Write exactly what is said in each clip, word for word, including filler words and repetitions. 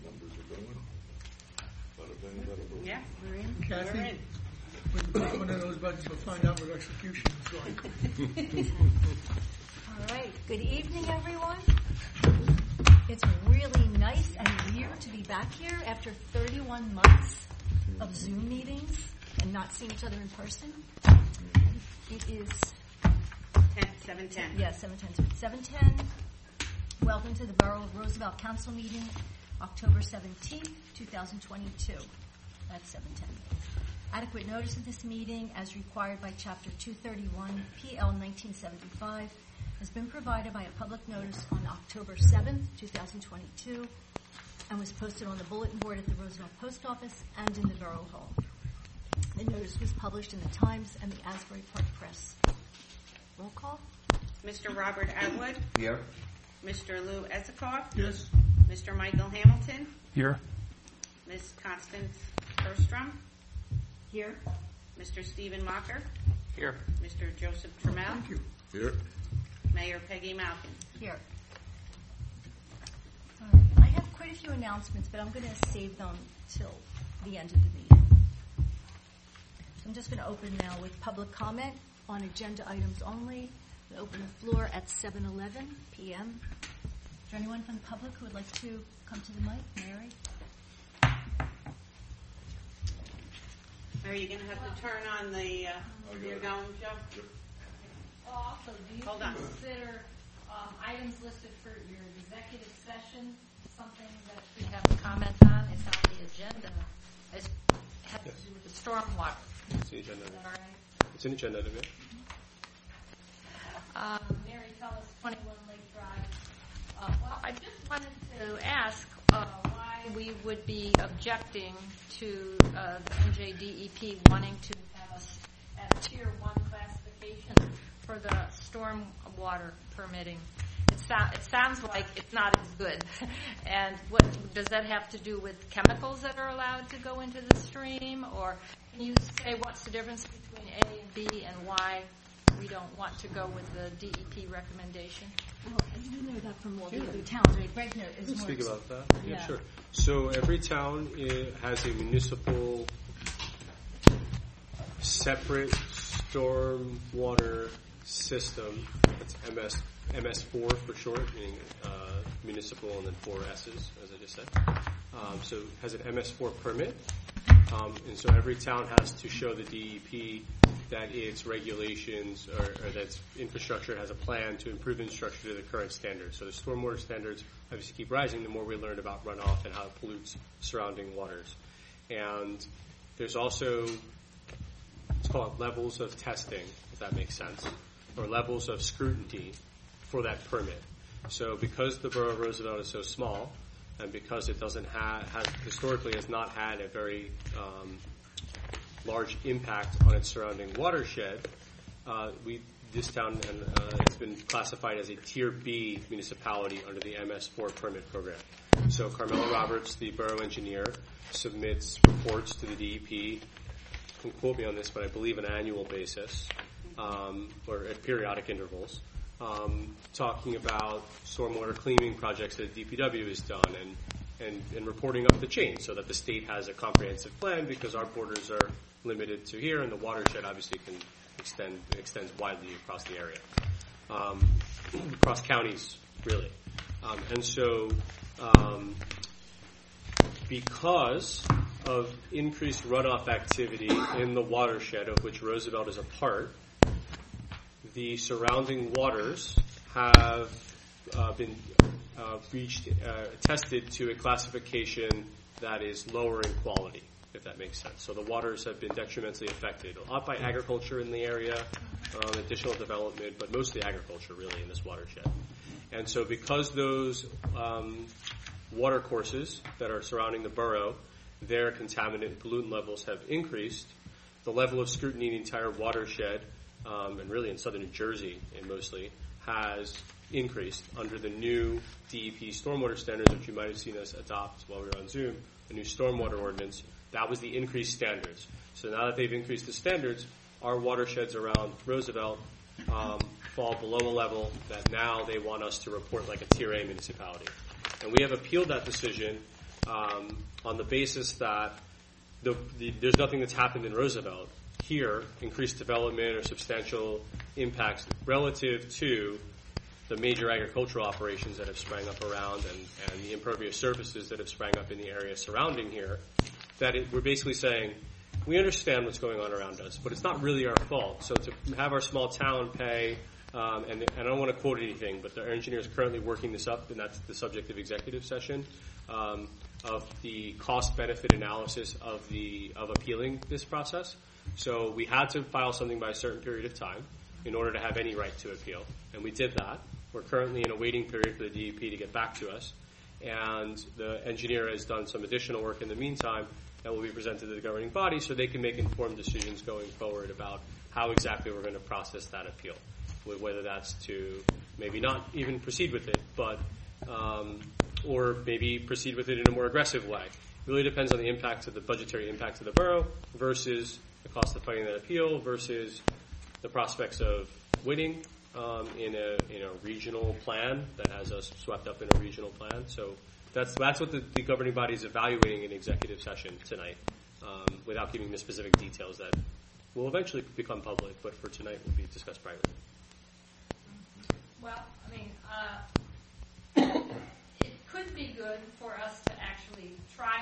Numbers are going. Bada bing, bada boom. Yeah, We're in. Kathy, we're in. with one of those budgets, we'll find out what execution is like. All right. Good evening, everyone. It's really nice and weird to be back here after thirty-one months of Zoom meetings and not seeing each other in person. It is ten, seven ten. Yeah, seven ten. seven ten. Welcome to the Borough of Roosevelt Council meeting, October seventeenth, twenty twenty-two. That's seven ten. Adequate notice of this meeting, as required by Chapter two thirty-one, P L nineteen seventy-five, has been provided by a public notice on October seventh, twenty twenty-two, and was posted on the bulletin board at the Roosevelt Post Office and in the Borough Hall. The notice was published in the Times and the Asbury Park Press. Roll call. Mister Robert Atwood. Here. Mister Lou Ezikoff. Yes. Mister Michael Hamilton. Here. Miss Constance Erstrom. Here. Mister Stephen Mocker. Here. Mister Joseph Trammell. Thank you. Here. Mayor Peggy Malkin. Here. All right. I have quite a few announcements, but I'm going to save them till the end of the meeting. So I'm just going to open now with public comment on agenda items only. We open the floor at seven eleven p.m. Is there anyone from the public who would like to come to the mic? Mary? Are you going to have to turn on the, uh, you're going, Joe? Well, also, do you Hold on. consider um, items listed for your executive session something that we have a comment on? It's on the agenda. It has to do with the stormwater. It's an agenda. Is that all right? It's an agenda item. Um, Mary Tellis, twenty-one Lake Drive. Uh, well, I just wanted to ask uh, why we would be objecting to uh, the N J D E P wanting to have us at a tier one classification for the storm water permitting. It, so- it sounds like it's not as good. And what does that have to do with chemicals that are allowed to go into the stream? Or can you say what's the difference between A and B and why we don't want to go with the D E P recommendation? Well, you know that from all the other towns, right? Greg knows is more. Speak about that. Yeah, Yeah. sure. So every town uh, has a municipal separate stormwater system. That's M S M S four for short, meaning uh, municipal, and then four S's, as I just said. Um, so it has an M S four permit, um, and so every town has to show the D E P that its regulations or, or that its infrastructure has a plan to improve infrastructure to the current standards. So the stormwater standards obviously keep rising the more we learn about runoff and how it pollutes surrounding waters. And there's also, let's call it levels of testing, if that makes sense, or levels of scrutiny for that permit. So because the Borough of Roosevelt is so small, and because it doesn't have, has historically has not had a very um, large impact on its surrounding watershed, uh, we this town and uh, it's been classified as a Tier B municipality under the M S four permit program. So Carmela Roberts, the borough engineer, submits reports to the D E P. You can quote me on this, but I believe on an annual basis um, or at periodic intervals, um, talking about stormwater cleaning projects that D P W has done and, and, and reporting up the chain so that the state has a comprehensive plan because our borders are limited to here and the watershed obviously can extend extends widely across the area, um, across counties really. Um, and so um, because of increased runoff activity in the watershed of which Roosevelt is a part, the surrounding waters have uh, been uh, reached, uh, tested to a classification that is lower in quality, if that makes sense. So the waters have been detrimentally affected, a lot by agriculture in the area, um, additional development, but mostly agriculture really in this watershed. And so because those um, water courses that are surrounding the borough, their contaminant pollutant levels have increased, the level of scrutiny in the entire watershed, um, and really in southern New Jersey and mostly, has increased under the new D E P stormwater standards, which you might have seen us adopt while we were on Zoom, the new stormwater ordinance. That was the increased standards. So now that they've increased the standards, our watersheds around Roosevelt um, fall below a level that now they want us to report like a Tier A municipality. And we have appealed that decision um, on the basis that the, the, there's nothing that's happened in Roosevelt here, increased development or substantial impacts relative to the major agricultural operations that have sprang up around and, and the impervious surfaces that have sprang up in the area surrounding here, that it, we're basically saying, we understand what's going on around us, but it's not really our fault. So to have our small town pay, um, and, and I don't want to quote anything, but our engineer is currently working this up, and that's the subject of executive session, um, of the cost-benefit analysis of the of appealing this process. So we had to file something by a certain period of time in order to have any right to appeal, and we did that. We're currently in a waiting period for the D E P to get back to us, and the engineer has done some additional work in the meantime that will be presented to the governing body so they can make informed decisions going forward about how exactly we're going to process that appeal, whether that's to maybe not even proceed with it, but um, or maybe proceed with it in a more aggressive way. It really depends on the impact of the budgetary impact to the borough versus the cost of fighting that appeal versus the prospects of winning um, in a in a regional plan that has us swept up in a regional plan. So that's that's what the, the governing body is evaluating in executive session tonight, um, without giving the specific details that will eventually become public, but for tonight will be discussed privately. Well, I mean, uh, it could be good for us to actually try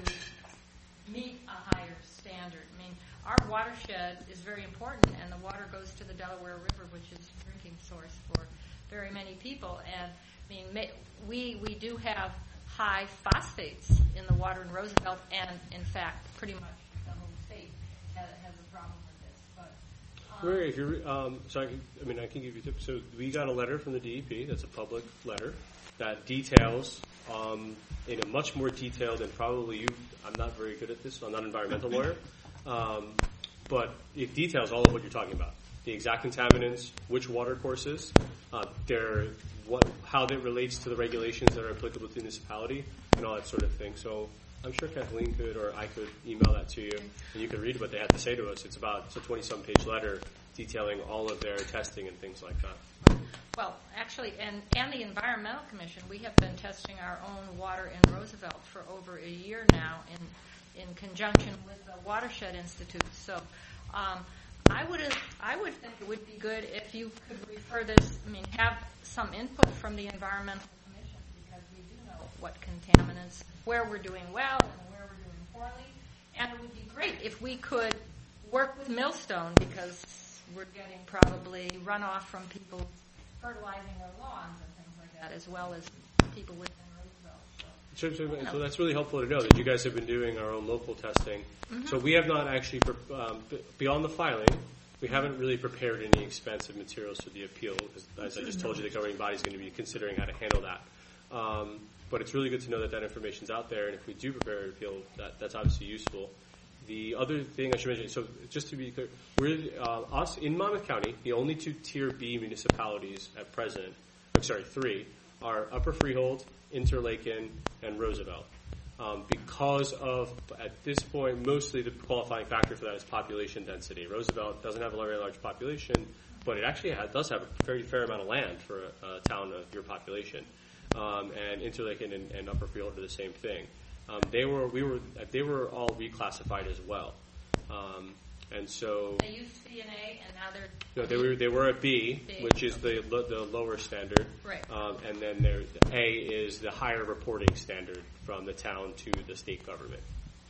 to meet a higher standard. I mean, our watershed is very important, and the water goes to the Delaware River, which is a drinking source for very many people. And I mean, may, we we do have high phosphates in the water in Roosevelt, and in fact, pretty much the whole state has, has a problem with this. But um, Where, if you're, um, so I, can, I mean, I can give you tips. So we got a letter from the D E P. That's a public letter that details, um, in a much more detail than probably you. I'm not very good at this. I'm not an environmental lawyer, um, but it details all of what you're talking about: the exact contaminants, which water courses, uh, their what, how that relates to the regulations that are applicable to the municipality, and all that sort of thing. So I'm sure Kathleen could, or I could email that to you, and you can read what they had to say to us. It's about it's a twenty-some page letter detailing all of their testing and things like that. Well, actually, and, and the Environmental Commission, we have been testing our own water in Roosevelt for over a year now in in conjunction with the Watershed Institute. So um, I would I would think it would be good if you could refer this, I mean, have some input from the Environmental Commission, because we do know what contaminants, where we're doing well and where we're doing poorly. And it would be great if we could work with Millstone, because we're getting probably runoff from people fertilizing their lawns and things like that, as well as people within Roosevelt. So, So, so, you know. so that's really helpful to know that you guys have been doing our own local testing. Mm-hmm. So we have not actually, pre- um, b- beyond the filing, we haven't really prepared any expensive materials for the appeal, because as I just told you, the governing body is going to be considering how to handle that. Um, but it's really good to know that that information's out there, and if we do prepare an appeal, that, that's obviously useful. The other thing I should mention, so just to be clear, we're, uh, us in Monmouth County, the only two Tier B municipalities at present, I'm sorry, three, are Upper Freehold, Interlaken, and Roosevelt. Um, because of, at this point, mostly the qualifying factor for that is population density. Roosevelt doesn't have a very large population, but it actually ha- does have a very fair amount of land for a, a town of your population. Um, and Interlaken and, and Upper Freehold are the same thing. Um, they were, we were, they were all reclassified as well, um, and so They used to be an A, and now they're you know, they were they were a B, B. which is the the lower standard, Right. um, and then there A is the higher reporting standard from the town to the state government.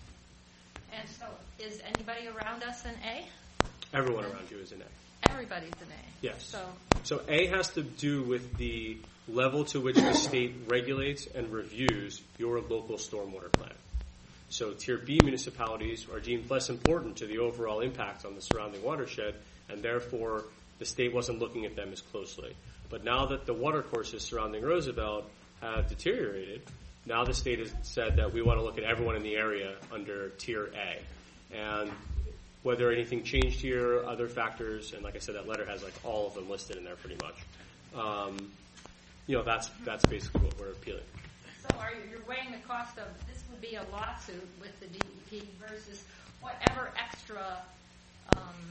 And so, is anybody around us an A? Everyone around you is an A. Everybody's an A. Yes. So, So A has to do with the level to which the state regulates and reviews your local stormwater plan. So Tier B municipalities are deemed less important to the overall impact on the surrounding watershed, and therefore the state wasn't looking at them as closely. But now that the water courses surrounding Roosevelt have deteriorated, now the state has said that we want to look at everyone in the area under Tier A. And whether anything changed here, other factors, and like I said, that letter has like all of them listed in there pretty much. Um, you know, that's that's basically what we're appealing. so are you, you're weighing the cost of, this would be a lawsuit with the D E P versus whatever extra um,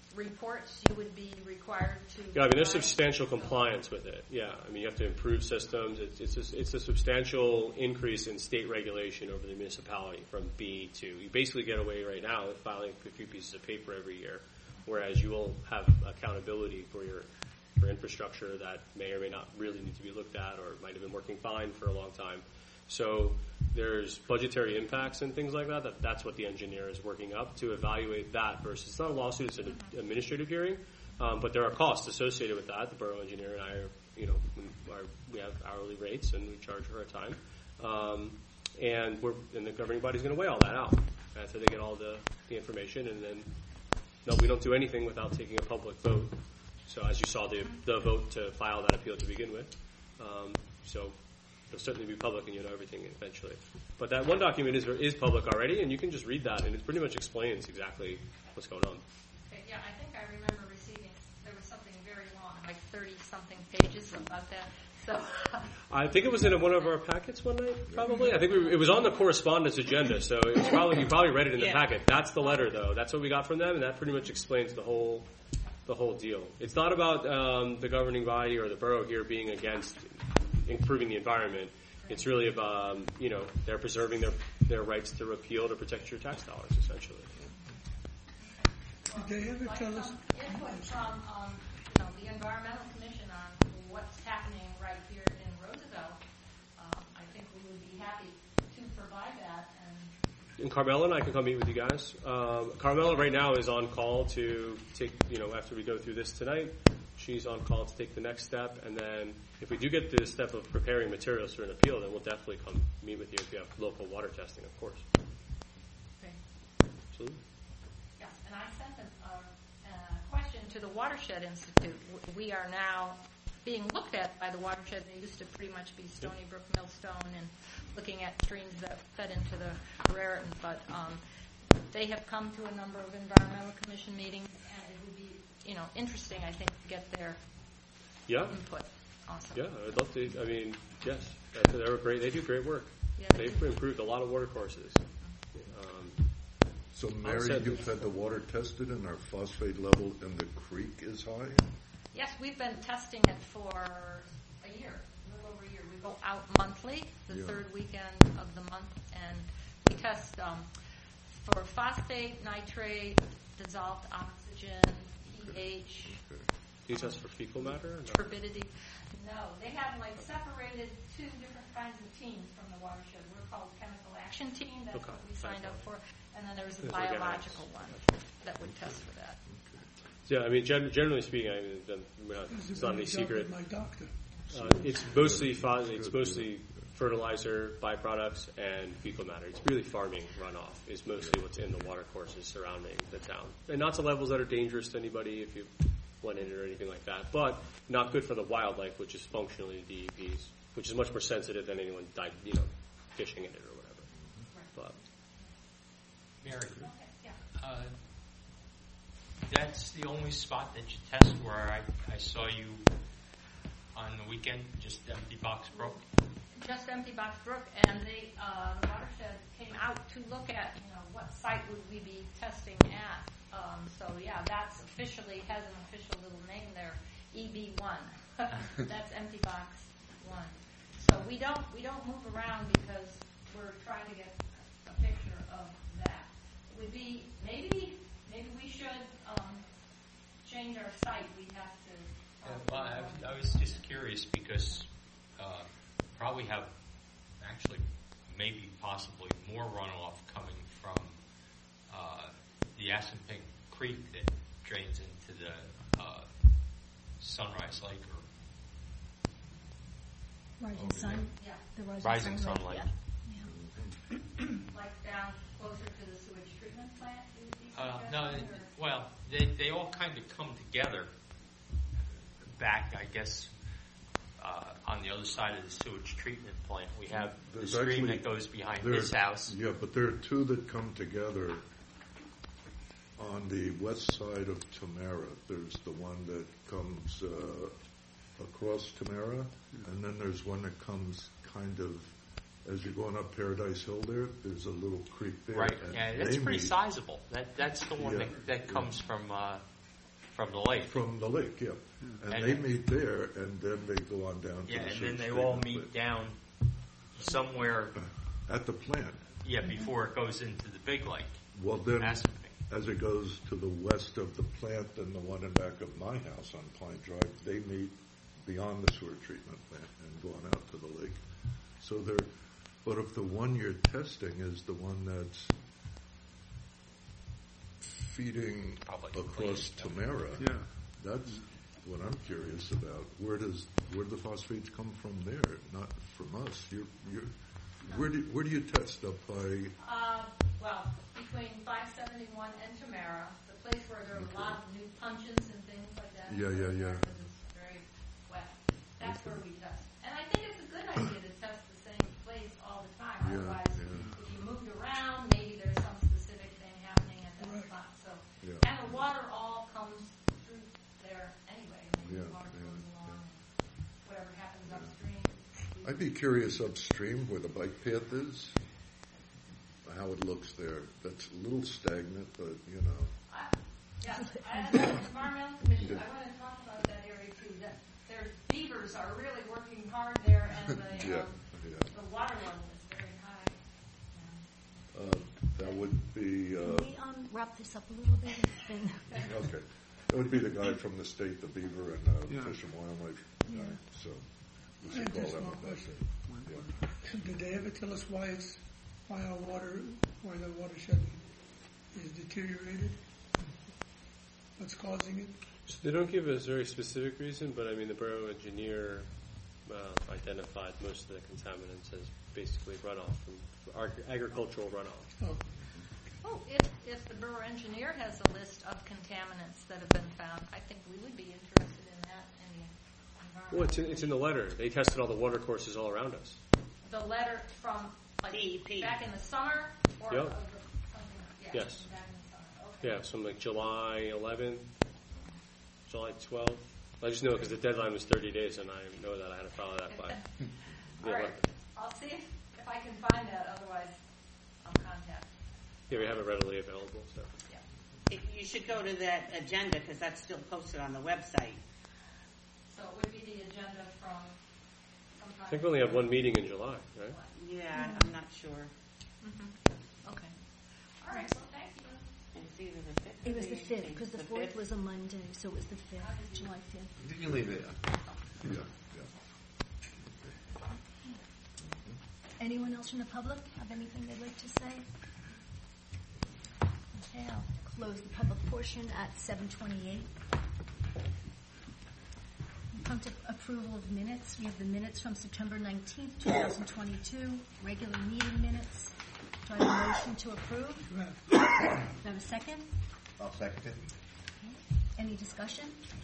reports, you would be required to. Yeah, I mean, there's provide? substantial compliance with it. Yeah, I mean, you have to improve systems. It's it's a, it's a substantial increase in state regulation over the municipality from B to. You basically get away right now with filing a few pieces of paper every year, whereas you will have accountability for your for infrastructure that may or may not really need to be looked at, or might have been working fine for a long time. So there's budgetary impacts and things like that, that that's what the engineer is working up to evaluate that versus, it's not a lawsuit, it's an administrative hearing, um, but there are costs associated with that. The borough engineer and I are, you know, are, we have hourly rates and we charge for our time. Um, and we're, and the governing body's going to weigh all that out after they get all the, the information, and then, no, we don't do anything without taking a public vote. So as you saw, the, the vote to file that appeal to begin with. Um, so, it'll certainly be public, and you know everything eventually. But that one document is is public already, and you can just read that, and it pretty much explains exactly what's going on. Okay, yeah, I think I remember receiving, there was something very long, like thirty-something pages about that. So I think it was in one of our packets one night, probably. I think we, it was on the correspondence agenda, so it was probably you probably read it in the Yeah. packet. That's the letter, though. That's what we got from them, and that pretty much explains the whole the whole deal. It's not about um, the governing body or the borough here being against improving the environment. It's really about, um, you know, they're preserving their, their rights to repeal to protect your tax dollars, essentially. Did they ever like tell us? some input from, um, you know, the Environmental Commission on what's happening right here in Roosevelt. Um, I think we would be happy to provide that. And And Carmela and I can come meet with you guys. Um, Carmela right now is on call to take, you know, after we go through this tonight, she's on call to take the next step. And then if we do get to the step of preparing materials for an appeal, then we'll definitely come meet with you if you have local water testing, of course. okay. Absolutely. Yes, and I sent a, a, a question to the Watershed Institute. W- We are now being looked at by the watershed. They used to pretty much be Stony Brook, Millstone, and looking at streams that fed into the Raritan. But um, they have come to a number of environmental commission meetings, and it would be, you know, interesting, I think, to get their Yeah. input. Awesome. Yeah, I'd love to. I mean, yes, they're great. They do great work. Yeah, they They've do. improved a lot of water courses. Um, So, Mary, said- you've had the water tested and our phosphate level in the creek is high? Yes, we've been testing it for a year, a little over a year. We go out monthly, the Yeah. third weekend of the month, and we test um, for phosphate, nitrate, dissolved oxygen, pH, Okay. do you test for fecal matter? Or no? turbidity. No, they have like separated two different kinds of teams from the watershed. We're called chemical action team. That's Okay. what we signed up for. And then there's a It's organics. biological one that would test for that. Yeah, I mean, gen- generally speaking, I mean, the- we're not, This is it's not any my job secret. with My doctor. Uh, it's mostly fa- it's mostly fertilizer, byproducts, and fecal matter. It's really farming runoff is mostly what's in the water courses surrounding the town. And not to levels that are dangerous to anybody if you went in it or anything like that, but not good for the wildlife, which is functionally D E Ps, which is much more sensitive than anyone died, you know, fishing in it or whatever. But Mary, Okay, yeah. uh, that's the only spot that you test where I, I saw you on the weekend, just Empty Box Brook. Just Empty Box Brook, and they, uh, the watershed came out to look at, you know, what site would we be testing at. Um, so yeah, that's officially, has an official little name there, E B one. That's Empty Box One. So we don't, we don't move around because we're trying to get a picture of that. It would be, maybe, maybe we should, um, change our site. We have to. Uh, well, I, I was just curious because uh, probably have actually maybe possibly more runoff coming from uh, the Assunpink Creek that drains into the uh, Sunrise Lake or Rising Sun. Yeah, The Rising, Rising Sun. Sun Lake, Lake. yeah. like down closer to the sewage treatment plant. you would be Uh, suggesting, no, or- it- well, they they all kind of come together back, I guess, uh, on the other side of the sewage treatment plant. We have the There's stream actually- that goes behind There- this house. Yeah, but there are two that come together on the west side of Tamara. There's the one that comes uh, across Tamara, and then there's one that comes kind of as you're going up Paradise Hill there. There's a little creek there. Right, and yeah, that's they pretty meet- sizable. That That's the one Yeah, that, that yeah. comes from uh, From the lake. From the lake, yeah. And, And they then- meet there, and then they go on down to Yeah, the and sewage then they all treatment meet plant. down somewhere, At the plant. yeah, before it goes into the big lake. Well, then, Aspending. as it goes to the west of the plant and the one in back of my house on Pine Drive, they meet beyond the sewer treatment plant and go on out to the lake. So they're, but if the one you're testing is the one that's feeding Probably across clean. Tamara, Yeah. that's what I'm curious about. Where does where do the phosphates come from there? Not from us. You're, you're, where do where do you test up by? Uh, well, between five seventy-one and Tamara, the place where there are a lot of new puncheons and things like that. Yeah, yeah, yeah. Because it's very wet. That's where we test. And I think it's a good idea to test the same place all the time. Yeah, Otherwise, yeah. if you moved around, maybe there's some specific thing happening at that Right. spot. So, Yeah. and the water all comes through there anyway. I mean, Yeah, the water yeah, goes along. yeah. Whatever happens upstream. I'd be curious upstream where the bike path is, how it looks there. That's a little stagnant, but you know. I- Yeah, as an environmental commission, I want to talk about that area too. That there's beavers are really working hard there, and the Yeah, um, yeah. the water level is very high. Uh, that would be uh, Can we um, wrap this up a little bit? It's been okay. That would be the guy from the state, the beaver and uh, Yeah. Fish and Wildlife Yeah. guy. So we I should had call just him one up. question. Yeah. Did they ever tell us why it's, why our water, why the watershed is deteriorated? What's causing it? So they don't give us a very specific reason, but I mean the borough engineer uh, identified most of the contaminants as basically runoff from ag- agricultural runoff. Oh, Oh, if, if the borough engineer has a list of contaminants that have been found, I think we would be interested in that in the environmental. Well, it's in, it's in the letter. They tested all the water courses all around us. The letter from, like, D E P. back in the summer? Or Yep. of the- something, yeah, Yes. back in the summer, okay. Yeah, some like July eleventh, July twelfth. I just know because the deadline was thirty days, and I know that I had to follow that by. All Yeah, right, like- I'll see if, if I can find that, otherwise I'll contact. yeah, we have it readily available. So It- You should go to that agenda because that's still posted on the website. So it would be the agenda from sometime. I think we only have one meeting in July, right? Yeah, I'm not sure. Mm-hmm. Okay. All right, well, thank you. It's either the fifth. It or was the fifth, eighteenth. because the fourth fifth? was a Monday, so it was the fifth, July fifth. You can leave it. Yeah, yeah. Anyone else from the public have anything they'd like to say? Okay, I'll close the public portion at seven twenty-eight. We come to approval of minutes. We have the minutes from September nineteenth, twenty twenty-two, regular meeting minutes. Do I have a motion to approve? right. Do I have a second? I'll second it. Any discussion?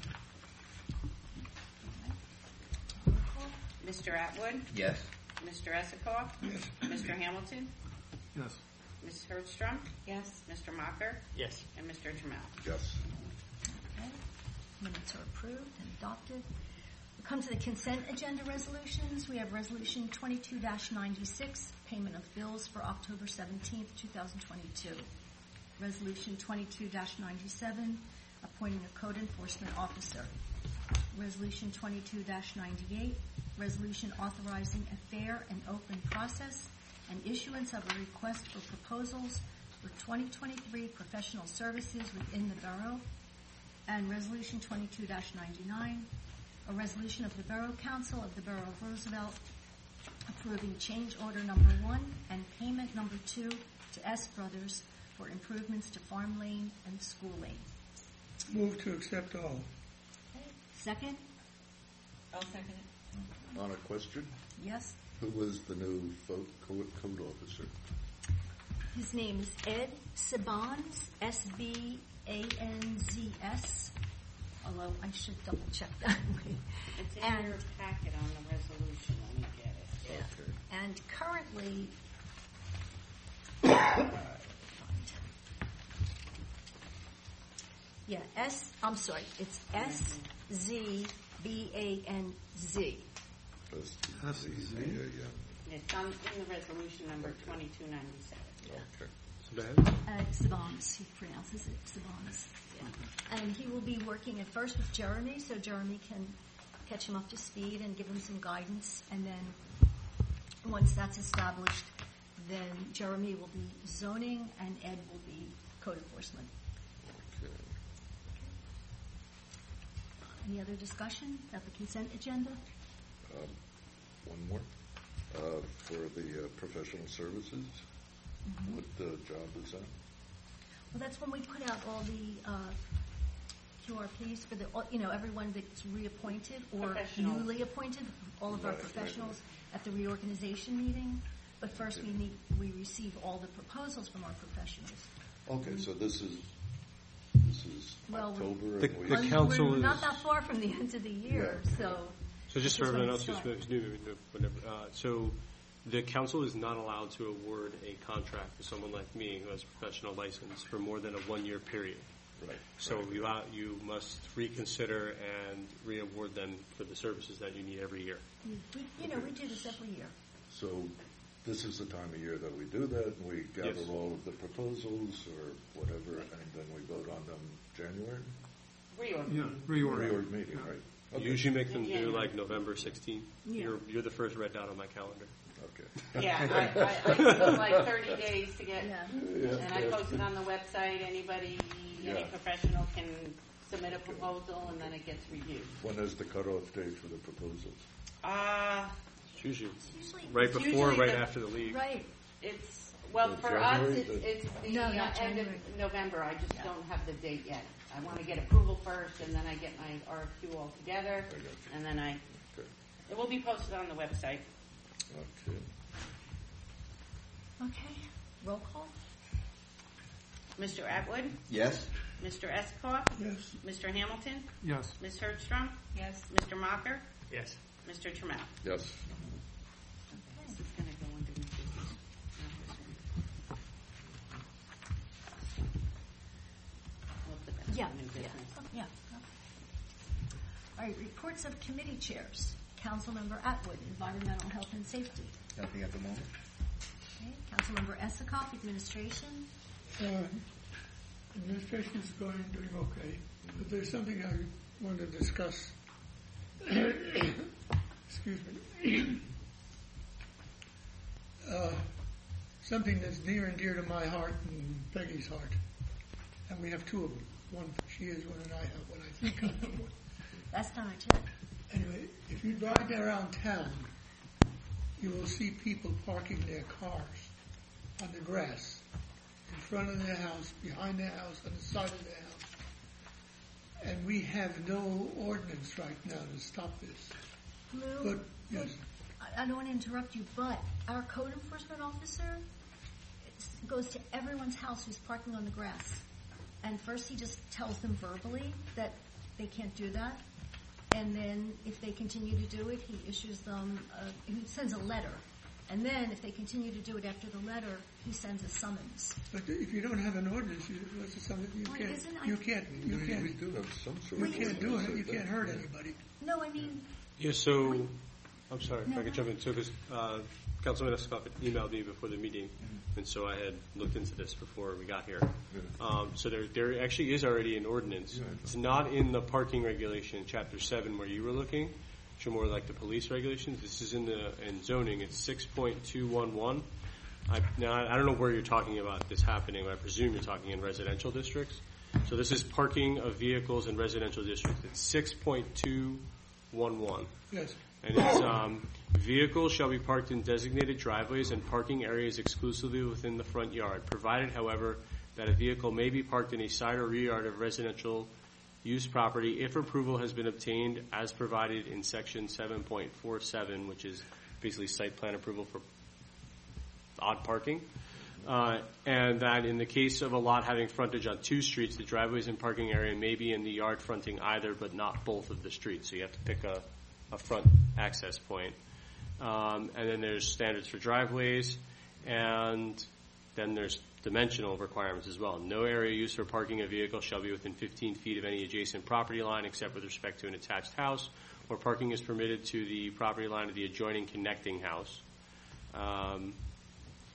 Roll call. Mister Atwood, Yes. Mister Esikoff, Yes. Mister Hamilton, Yes. Miz Hertzstrom, Yes. Mister Mocker, Yes. and Mister Trammell. Yes. Okay. Minutes are approved and adopted. We come to the consent agenda resolutions. We have Resolution twenty-two ninety-six, payment of bills for October seventeenth, twenty twenty-two. Resolution twenty-two ninety-seven, appointing a code enforcement officer. Resolution twenty-two ninety-eight, resolution authorizing a fair and open process and issuance of a request for proposals for twenty twenty-three professional services within the borough. And Resolution twenty-two ninety-nine, a resolution of the Borough Council of the Borough of Roosevelt approving change order number one and payment number two to S. Brothers for improvements to Farm Lane and School Lane. Move to accept all. Okay. Second? I'll second it. On a question, Yes. who was the new fo- code, code officer? His name is Ed Sabans, S B A N Z S, although I should double check that. It's in And- your packet on the resolution when you get it. Yeah. Okay. And currently, yeah, S, I'm sorry, it's S Z B A N Z. That's That's the- easy. yeah, yeah. It's on, in the resolution number twenty-two ninety-seven. Okay. Saban? Uh, Savons, he pronounces it Savons. Yeah. And he will be working at first with Jeremy, so Jeremy can catch him up to speed and give him some guidance. And then once that's established, then Jeremy will be zoning and Ed will be code enforcement. Okay. Any other discussion about the consent agenda? Um, one more. Uh, for the uh, professional services, Mm-hmm. what uh, job is that? Well, that's when we put out all the uh, Q R Ps for the, you know, everyone that's reappointed or Professionals. newly appointed, all of our Right, right, professionals right. at the reorganization meeting. But first, we need we receive all the proposals from our professionals. Okay, so this is this is Well, we- October. The- and we, the We're- council we're not is- that far from the end of the year, Yeah. so. So just this for is when everyone it else who's starts. who's new, whatever. Uh, so the council is not allowed to award a contract to someone like me who has a professional license for more than a one-year period. right. So right. you uh, you must reconsider and re-award them for the services that you need every year. We, you know, we do this every year. So this is the time of year that we do that, and we gather Yes. all of the proposals or whatever, and then we vote on them January? Reorg. Yeah, reorg. Reorg meeting, right? You Okay. usually make them Yeah. do like November sixteenth. Yeah. You're you're the first red dot on my calendar. Okay. Yeah, I, I, I give them like thirty days to get, Yeah. and I post it on the website. Anybody, any Yeah. professional can submit a proposal, and then it gets reviewed. When is the cutoff date for the proposals? Uh, It's usually It's usually right It's before, usually right the- after the league. right. it's, well, The for us, January, it's, the- it's the No, uh, not end of January. November. I just Yeah. don't have the date yet. I want to get approval first, and then I get my R F Q all together, I got you. and then I, Okay. it will be posted on the website. Okay. Okay. Roll call. Mister Atwood, Yes? Mister Escoff, Yes. Mister Hamilton, Yes. Miz Hertzstrom, Yes. Mister Mocker, Yes. Mister Trammell. Yes. This is going to go under new business. Not this one. We'll put that Yeah. under new Yeah. business. Oh, yeah. All right. Reports of committee chairs. Councilmember Atwood, Environmental Health and Safety. Nothing at the moment? Okay. Councilmember Esikoff, Administration. Uh, Administration is going, doing okay, but there's something I want to discuss. Excuse me. uh, something that's near and dear to my heart and Peggy's heart. And we have two of them. One she has one and I have one. I think I have one. Last time I checked. Anyway, if you drive around town, you will see people parking their cars on the grass, in front of their house, behind their house, on the side of their house. And we have no ordinance right now to stop this. Lou, But, yes, I I don't want to interrupt you, but our code enforcement officer goes to everyone's house who's parking on the grass. And first he just tells them verbally that they can't do that. And then if they continue to do it, he issues them, a, he sends a letter. And then if they continue to do it after the letter, he sends a summons. but if you don't have an ordinance, you, this is something you Well, can't, isn't I- you can't, you We, we can't, do have some sort you of... can't do it, you ordinance, can't hurt yeah. anybody. No, I mean, Yeah, so, I'm sorry, if No, I could go jump in. So, because uh, Councilman Escoff had emailed me before the meeting, Mm-hmm. and so I had looked into this before we got here. Yeah. Um, so there, there actually is already an ordinance. Yeah, I know. It's not in the parking regulation, chapter seven, where you were looking, which are more like the police regulations. This is in the in zoning. It's six point two one one. I, now, I don't know where you're talking about this happening, but I presume you're talking in residential districts. So this is parking of vehicles in residential districts. It's six point two one one. Yes, And it's, um, vehicles shall be parked in designated driveways and parking areas exclusively within the front yard, provided, however, that a vehicle may be parked in a side or rear yard of residential use property if approval has been obtained as provided in section seven point four seven, which is basically site plan approval for odd parking. Uh, and that in the case of a lot having frontage on two streets, the driveways and parking area may be in the yard fronting either but not both of the streets. So you have to pick a, a front access point. Um, and then there's standards for driveways, and then there's dimensional requirements as well. No area used for parking a vehicle shall be within fifteen feet of any adjacent property line except with respect to an attached house, or parking is permitted to the property line of the adjoining connecting house. Um,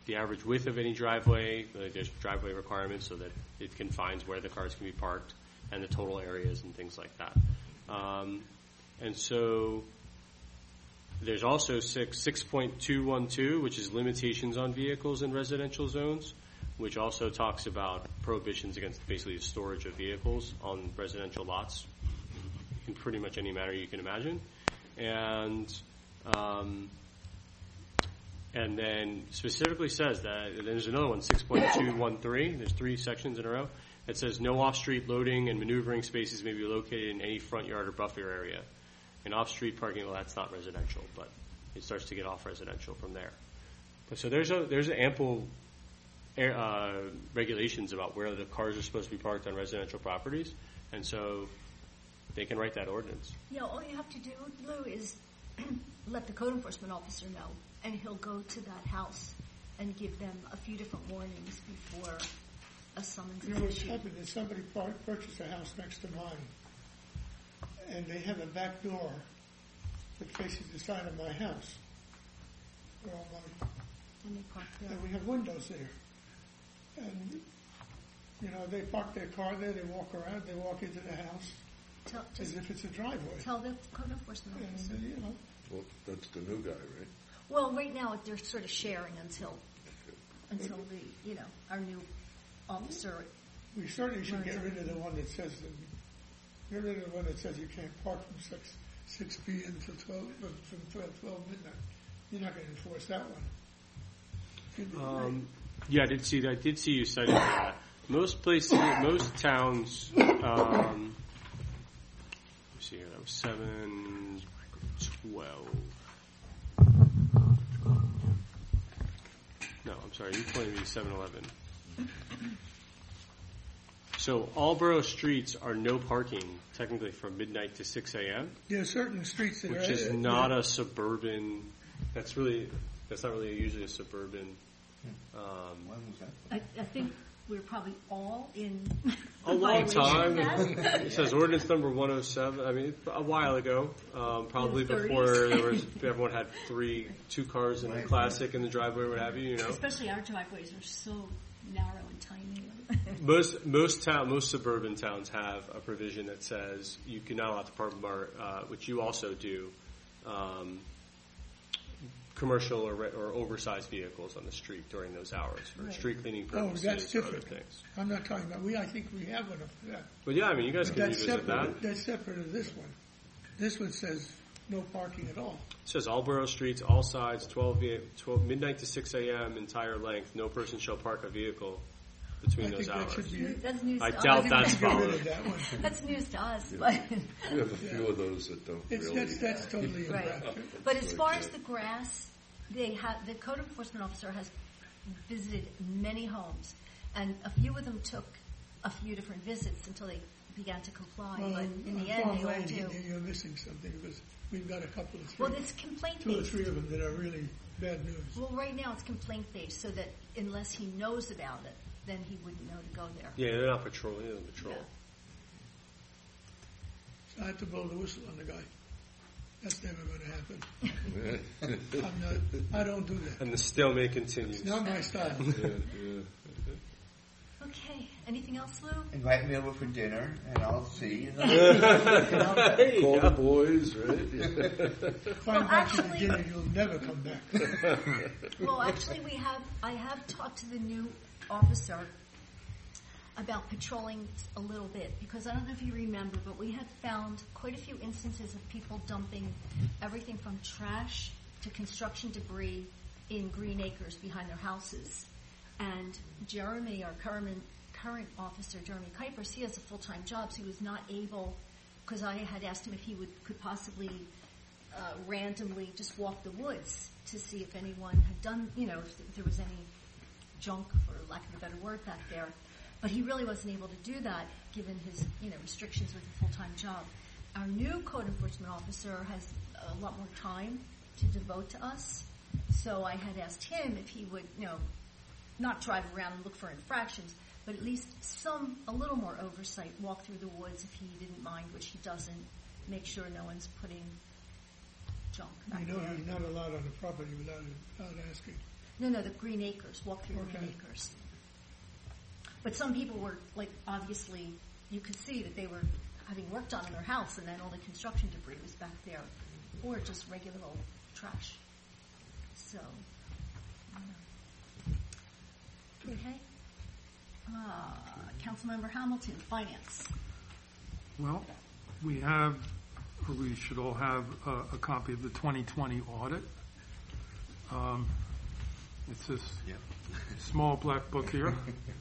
the average width of any driveway, like there's driveway requirements so that it confines where the cars can be parked, and the total areas and things like that. Um, and so there's also six six point two one two, which is limitations on vehicles in residential zones, which also talks about prohibitions against basically the storage of vehicles on residential lots in pretty much any manner you can imagine. And um, and then specifically says that, and there's another one, six point two one three, there's three sections in a row, that says no off-street loading and maneuvering spaces may be located in any front yard or buffer area. And off-street parking, well, that's not residential, but it starts to get off residential from there. So there's a there's ample uh, regulations about where the cars are supposed to be parked on residential properties, and so they can write that ordinance. Yeah, all you have to do, Lou, is let the code enforcement officer know, and he'll go to that house and give them a few different warnings before a summons You is know what's issued. happened is somebody par- purchased a house next to mine, and they have a back door that faces the side of my house. Where all my, When they park there. and we have windows there. And, you know, they park their car there, they walk around, they walk into the house Tell, as just if it's a driveway. tell the code enforcement officer. And, uh, you know, Well, that's the new guy, right? Well, right now they're sort of sharing until until the you know our new officer. we certainly should get Right. rid of the one that says, that, get rid of the one that says you can't park from six, six p.m. to twelve, from twelve, twelve midnight. You're not going to enforce that one. Should be- Um, yeah, I did see that. I did see you cited that. Most places, most towns. Um, let me see here. That was seven twelve. No, I'm sorry. You pointed me to seven eleven. So all borough streets are no parking, technically, from midnight to six a.m., There are certain streets that which are... is not a suburban. That's really. That's not really usually a suburban. Um, When was that? I, I think we're probably all in A long violation time. of that. It says ordinance number one oh seven. I mean, a while ago, um, probably In the before thirties. there was everyone had three, two cars in the classic in the driveway, what have you. You know, Especially our driveways are so narrow and tiny. most most town, most suburban towns have a provision that says you cannot allow to park bar, uh, which you also do. Um, commercial or, re- or oversized vehicles on the street during those hours for Right. street cleaning Oh, purposes that's or other different. things. I'm not talking about, we, I think we have one of that. But yeah, I mean, you guys But can that's revisit that. separate, that's separate of this one. This one says no parking at all. It says all borough streets, all sides, twelve, v- twelve midnight to six a.m. entire length. No person shall park a vehicle between I those think that hours. should be... That's news I to doubt us. that's Get rid followed. of that one. That's news to us, but We have a few of those that don't It's, really. that's, that's totally right. impractical. But as far as the grass, they have the code enforcement officer has visited many homes, and a few of them took a few different visits until they began to comply. Well, but in on the end, Farm they all Lane, do. you- you're missing something because we've got a couple of Well, three, it's complaint two or based. three of them that are really bad news. Well, right now it's complaint based, so that unless he knows about it, then he wouldn't know to go there. Yeah, they're not patrolling. They don't patrol. So I had to blow the whistle on the guy. That's never going to happen. I'm not, I don't do that. And the stalemate continues. It's not my style. Yeah, yeah. Okay. Anything else, Lou? Invite me over for dinner, and I'll see. You know. There you Call go. the boys, right? Yeah. If I Well, invite you to actually- dinner, you'll never come back. Well, actually, we have. I have talked to the new officer about patrolling a little bit because I don't know if you remember, but we had found quite a few instances of people dumping everything from trash to construction debris in green acres behind their houses. And Jeremy, our current current officer, Jeremy Kuipers, he has a full time job, so he was not able. Because I had asked him if he would could possibly uh, randomly just walk the woods to see if anyone had done, you know, if, if there was any junk, for lack of a better word, back there. But he really wasn't able to do that given his, you know, restrictions with a full-time job. Our new code enforcement officer has a lot more time to devote to us. So I had asked him if he would, you know, not drive around and look for infractions, but at least some, a little more oversight, walk through the woods if he didn't mind, which he doesn't, make sure no one's putting junk back You know there. he's not allowed on the property without, without asking. No, no, the Green Acres, walk through Okay. Green Acres. But some people were, like, obviously, you could see that they were having worked on in their house, and then all the construction debris was back there, or just regular old trash. So, yeah. Okay. Uh, Councilmember Hamilton, Finance. Well, we have, or we should all have a, a copy of the twenty twenty audit. Um, it's this small black book here.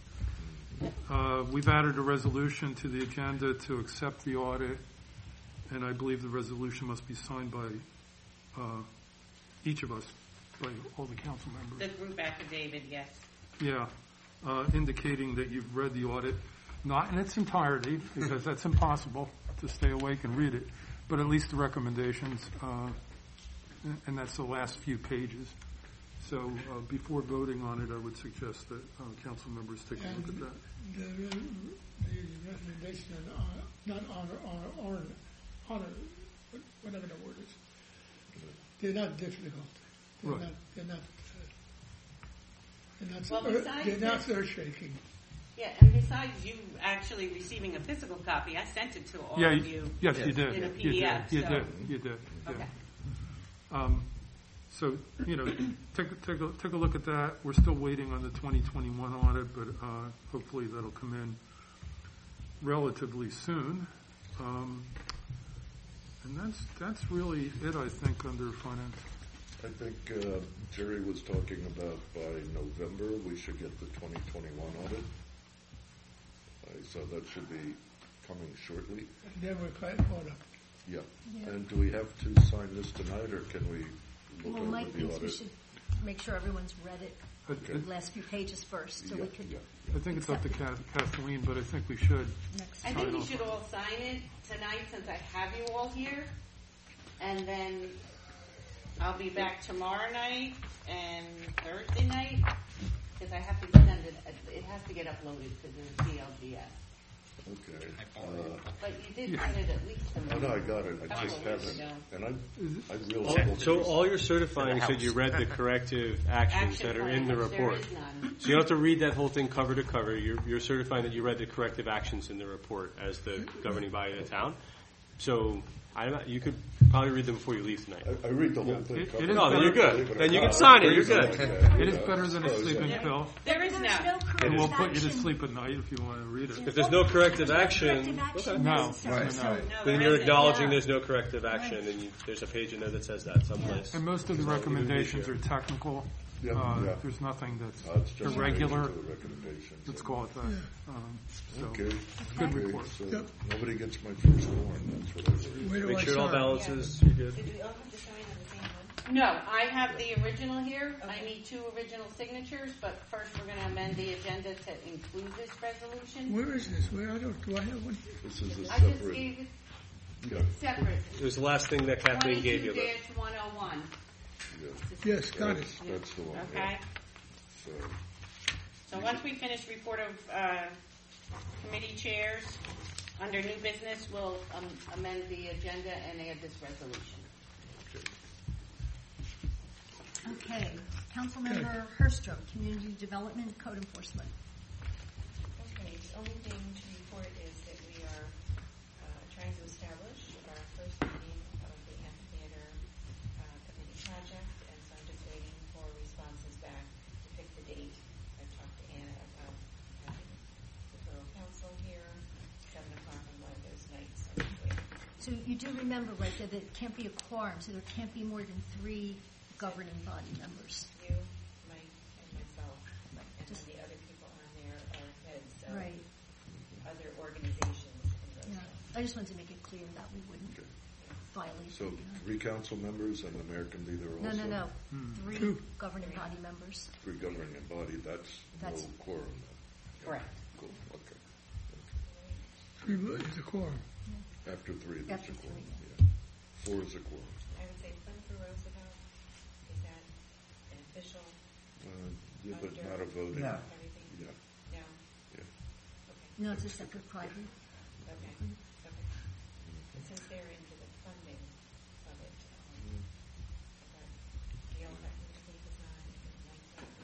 Uh, we've added a resolution to the agenda to accept the audit, and I believe the resolution must be signed by uh, each of us, by all the council members. The group affidavit, yes. Yeah, uh, indicating that you've read the audit, not in its entirety, because that's impossible to stay awake and read it, but at least the recommendations, uh, and that's the last few pages. So uh, before voting on it, I would suggest that uh, council members take a look at that. The, the recommendation on, uh, not honor, honor, honor, honor, whatever the word is, they're not difficult. They're Right. not, they're not, uh, they're not, Well, earth- besides they're not this- earth shaking. Yeah, and besides you actually receiving a physical copy, I sent it to all Yeah, of you- you. yes, you did. In a You P D F, did. You so- did. You did. Yeah. Okay. Um, so, you know, take, a- take, a, take a look at that. We're still waiting on the twenty twenty-one audit, but uh, hopefully that'll come in relatively soon. Um, and that's that's really it, I think, under finance. I think uh, Jerry was talking about by November we should get the twenty twenty-one audit. Uh, so that should be coming shortly. They were quite caught up. Yeah. Yeah. And do we have to sign this tonight, or can we look Well, over Mike the thinks we audit? should make sure everyone's read it, I, the last few pages first, so Yeah, we could yeah. I think it's up to Kath- Kathleen, but I think we should. next I time. think you should all sign it tonight since I have you all here. And then I'll be back tomorrow night and Thursday night because I have to send it, it has to get uploaded to the C L G S. Okay. Uh, But you did send it at least a oh, month. no, I got it. I Couple just of weeks haven't. ago. And I, I All- realized. So all you're certifying is that you read the corrective actions Action that are plan, in the which there report. is none. So you don't have to read that whole thing cover to cover. You're, you're certifying that you read the corrective actions in the report as the governing body of the town. So I don't know, you could probably read them before you leave tonight. I, I read the whole It- thing. it cover is to No, then cover, you're good. believe it or Then you not. can sign it. You're Reason good. like that, It you is know, better than a suppose sleeping that- pill. There is There's none. no And corrective we'll put you to action. sleep at night if you want to read it. If there's no corrective There's no action, corrective action okay. No, necessary. Right. no. No, then there you're isn't. acknowledging Yeah. there's no corrective action, Right. and you, there's a page in there that says that someplace. And most of the So, recommendations you are need technical. Yeah, Uh, yeah. There's nothing Uh, that's it's just irregular. related to the recommendations. Let's call it that. Um, so, Okay. good Okay, report. So Yep. nobody gets my first warrant. That's what I read. Where do Make I sure it all sign? balances. You're good. Did we all have to sign on the same one? No, I have the original here. I need two original signatures, but first we're going to amend the agenda to include this resolution. Where is this? Where I don't, do I have one? This is a I just separate. gave it Yeah, separate. It was the last thing that Kathleen gave you. twenty-two But dash one oh one. yeah. Yes, got it. That's, that's the one. Okay? Yeah. So, So once we finish report of uh, committee chairs, under new business, we'll um, amend the agenda and add this resolution. Okay, Councilmember Herstrom, Community Development Code Enforcement. Okay, the only thing to report is that we are uh, trying to establish our first meeting of the amphitheater uh, committee project, and so I'm just waiting for responses back to pick the date. I've talked to Anna about having the borough council here, seven o'clock on one of those nights. So I'm just waiting. So you do remember, right, that it can't be a quorum, so there can't be more than three governing body members. You, Mike, and myself, and then Just- the other people on there are heads of Right. other organizations in Yeah. Roseville. I just wanted to make it clear that we wouldn't Okay. violate. so the, uh, three council members and the mayor can be there No, also. no, no. Hmm. Three Two. governing body members. Three governing body. That's, That's- no quorum. Then. Correct. Cool. Okay. Three is a quorum. After three, there's After a quorum. three, Yeah. Four is a quorum. I would say Plymouth for Roosevelt, is that an official, Uh, yeah, but Under- not a voting. No. everything? Yeah. No? Yeah. Okay, No, it's a separate private. okay, okay. And since they're into the funding of it, um, but Gail Beckman, I think, is not, and Mike Beckman,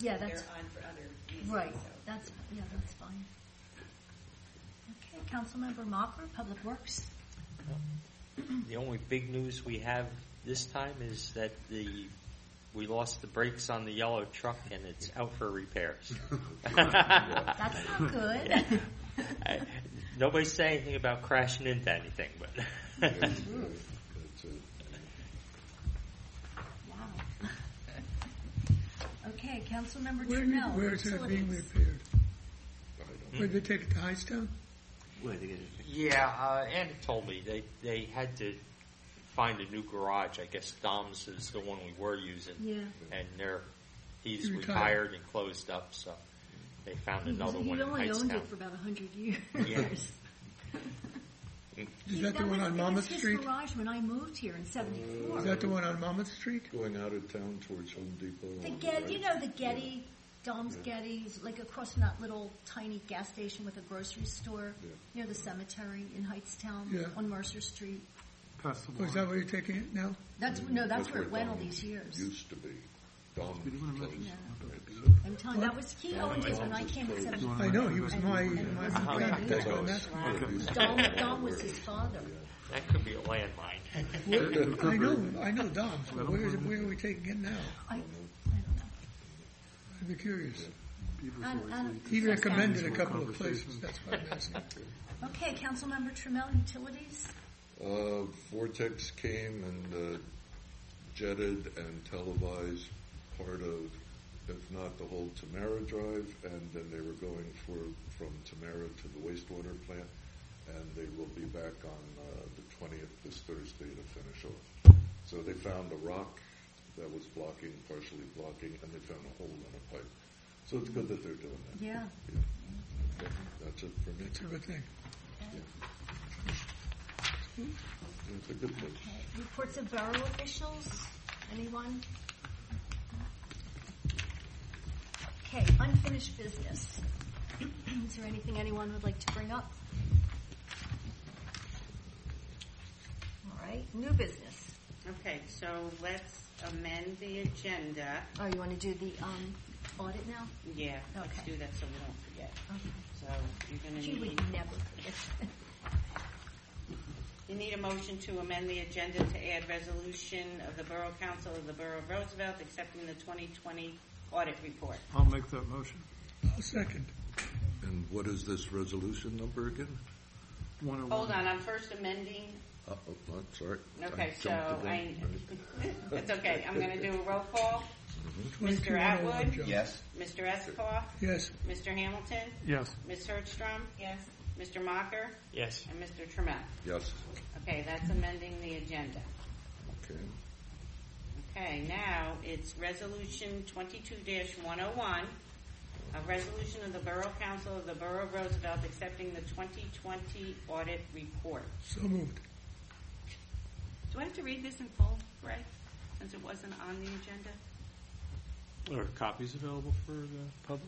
Yeah, they're that's, on for other reasons. right, so. that's, yeah, that's fine. Okay, Councilmember Mocker, Public Works. The only big news we have this time is that the we lost the brakes on the yellow truck and it's out for repairs. That's not good. Yeah. I, nobody said anything about crashing into anything, but That's, uh, that's it. Wow. Okay, Councilmember Where, Trammell. where is it being Utilities. repaired? I don't Where did they take it to Hightstown? Where they get it? yeah, uh, Andy told me they they had to find a new garage. I guess Dom's is the one we were using, Yeah. and they're he's He retired. retired and closed up, so they found He was- another he one in only owned Hightstown. it for about a hundred years. Yeah. Is that the one was, on it Monmouth was Street? his garage when I moved here in seventy-four. Is that the one on Monmouth Street? Going out of town towards Home Depot. The on Get, right. you know the Getty, Dom's Yeah. Getty's, like across from that little tiny gas station with a grocery store Yeah. near the cemetery in Hightstown Yeah. on Mercer Street. Past the Or is that where you're taking it now? That's no, that's, where it went all Dom these years. Used to be. Dom We didn't closed. mention Right, I'm telling you, that was he owned it when I came in seventy-four. I know, he was my, And- my and- mechanic. and- That's what I'm asking. Okay. Dom, Dom was his father. That could be a landmine. Where- I know, I know Dom's, but where is it, where are we taking it now? I, I don't know. I'd be curious. Beavers And- always and- lead He to recommended a peaceful couple of places, conversations. that's what I'm asking. Okay, Councilmember Trammell, Utilities. Uh, Vortex came and uh, jetted and televised part of, if not the whole Tamara Drive, and then they were going for from Tamara to the wastewater plant, and they will be back on uh, the twentieth, this Thursday, to finish off. So they found a rock that was blocking, partially blocking, and they found a hole in a pipe. So it's good that they're doing that. Yeah. Yeah. Okay, that's it for me. It's a good thing. It's a good thing. Okay. Reports of borough officials. Anyone? Okay, unfinished business. Is there anything anyone would like to bring up? All right, new business. Okay, so let's amend the agenda. Oh, you want to do the um, audit now? Yeah, let's Okay. do that so we don't forget. Okay. So you're going to She need, would never forget. you need a motion to amend the agenda to add resolution of the Borough Council of the Borough of Roosevelt accepting the twenty twenty audit report. I'll make that motion. I'll second. And what is this resolution number again? one oh one. Hold on, I'm first amending. Uh, oh, oh, sorry. Okay, I so jumped the I, gun. it's okay. I'm going to do a roll call. twenty-two Mister oh one, Atwood? Joe. Yes. Mister Esikoff, Yes. Mister Hamilton, Yes. Miz Hertzstrom, Yes. Mister Mocker, Yes. and Mister Trammell. Yes. Okay, that's amending the agenda. Okay. Okay, now it's Resolution twenty-two one oh one, a resolution of the Borough Council of the Borough of Roosevelt accepting the twenty twenty audit report. So moved. Do I have to read this in full, Greg, since it wasn't on the agenda? Are copies available for the public?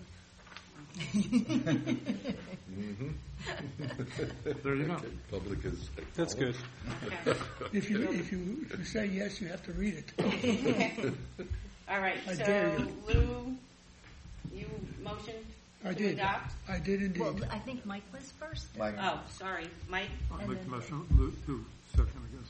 Mm-hmm. There you go. Public is. That's good. Okay. If you, if you, if you say yes, you have to read it. All right, I so dare you. Lou, you motioned I to did. adopt? I did indeed. Well, I think Mike was first. Mike. Oh, sorry, Mike? I'll And make the then- motion. Lou, Lou, second, I guess.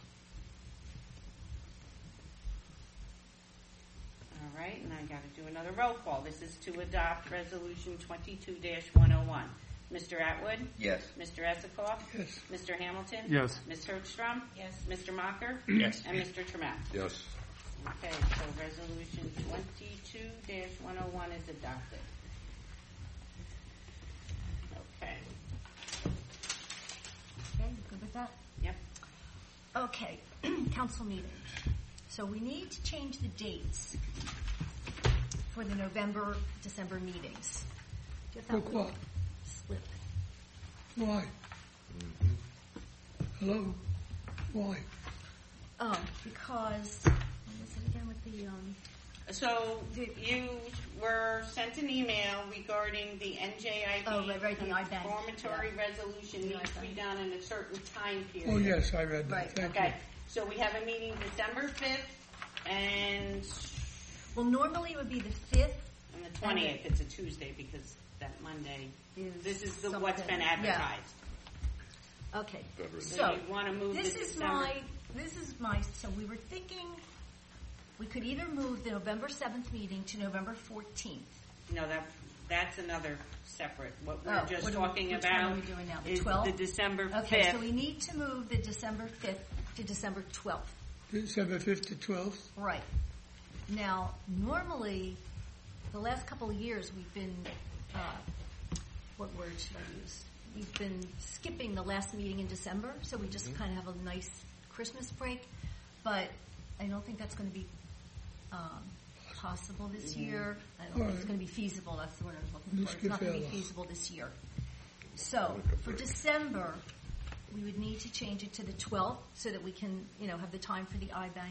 All right, and I got to do another roll call. This is to adopt Resolution twenty-two one oh one. Mister Atwood? Yes. Mister Esikoff? Yes. Mister Hamilton? Yes. Miz Hertzstrom? Yes. Mister Mocker? Yes. And Mister Trammell. Yes. Okay, so Resolution twenty-two one oh one is adopted. Okay, Okay, you good with that? yep. Okay, council meeting. So we need to change the dates for the November, December meetings. Do you have that For what? slip? Why? Hello? Why? Oh, because, what was it again with the, um, So you were sent an email regarding the N J I B Oh, right, right, the I bank. confirmatory Yeah. resolution The needs to be I bank. done in a certain time period. Oh, yes, I read that. Right, Thank Okay, you. so we have a meeting December fifth and well, normally it would be the fifth and the twentieth, it's a Tuesday because that Monday, Is this is the, what's something- been yeah. advertised. Okay, Veterans. So so you want to move this the is December- my, this is my, so we were thinking we could either move the November seventh meeting to November fourteenth. No, that, that's another separate. What we're Oh, just what are we- talking which one are about we doing now? The is twelfth? the December Okay, so fifth. we need to move the December fifth to December twelfth. December fifth to twelfth. Right. Now, normally, the last couple of years, we've been, uh, what word should I use? We've been skipping the last meeting in December, so we just kind of have a nice Christmas break. But I don't think that's going to be um, possible this year. I don't think it's going to be feasible. That's the word I was looking for. It's not going to be feasible this year. So, for December, we would need to change it to the twelfth so that we can, you know, have the time for the iBank.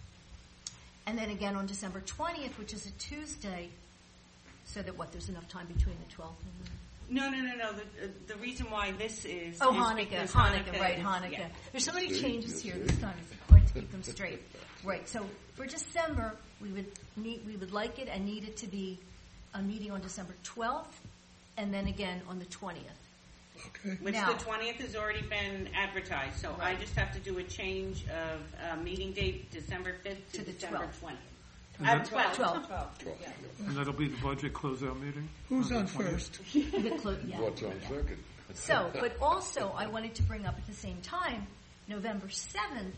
And then again on December twentieth, which is a Tuesday, so that what, there's enough time between the twelfth and the... No, no, no, no. The, uh, the reason why this is Oh, is Hanukkah, because Hanukkah, right, is- Hanukkah. yeah. There's so many See? changes You here see? this time, it's hard to keep them straight. Right, so for December, we would need, we would like it and need it to be a meeting on December twelfth, and then again on the twentieth. Okay. Which Now- the twentieth has already been advertised, so I Right. just have to do a change of uh, meeting date December fifth to, To the December twelfth. twentieth. And Uh, that- twelve. Twelve. Twelve, yeah. And that'll be the budget closeout meeting? Who's on twentieth? first? The clo- yeah. What's on second? So, but also, I wanted to bring up at the same time, November seventh,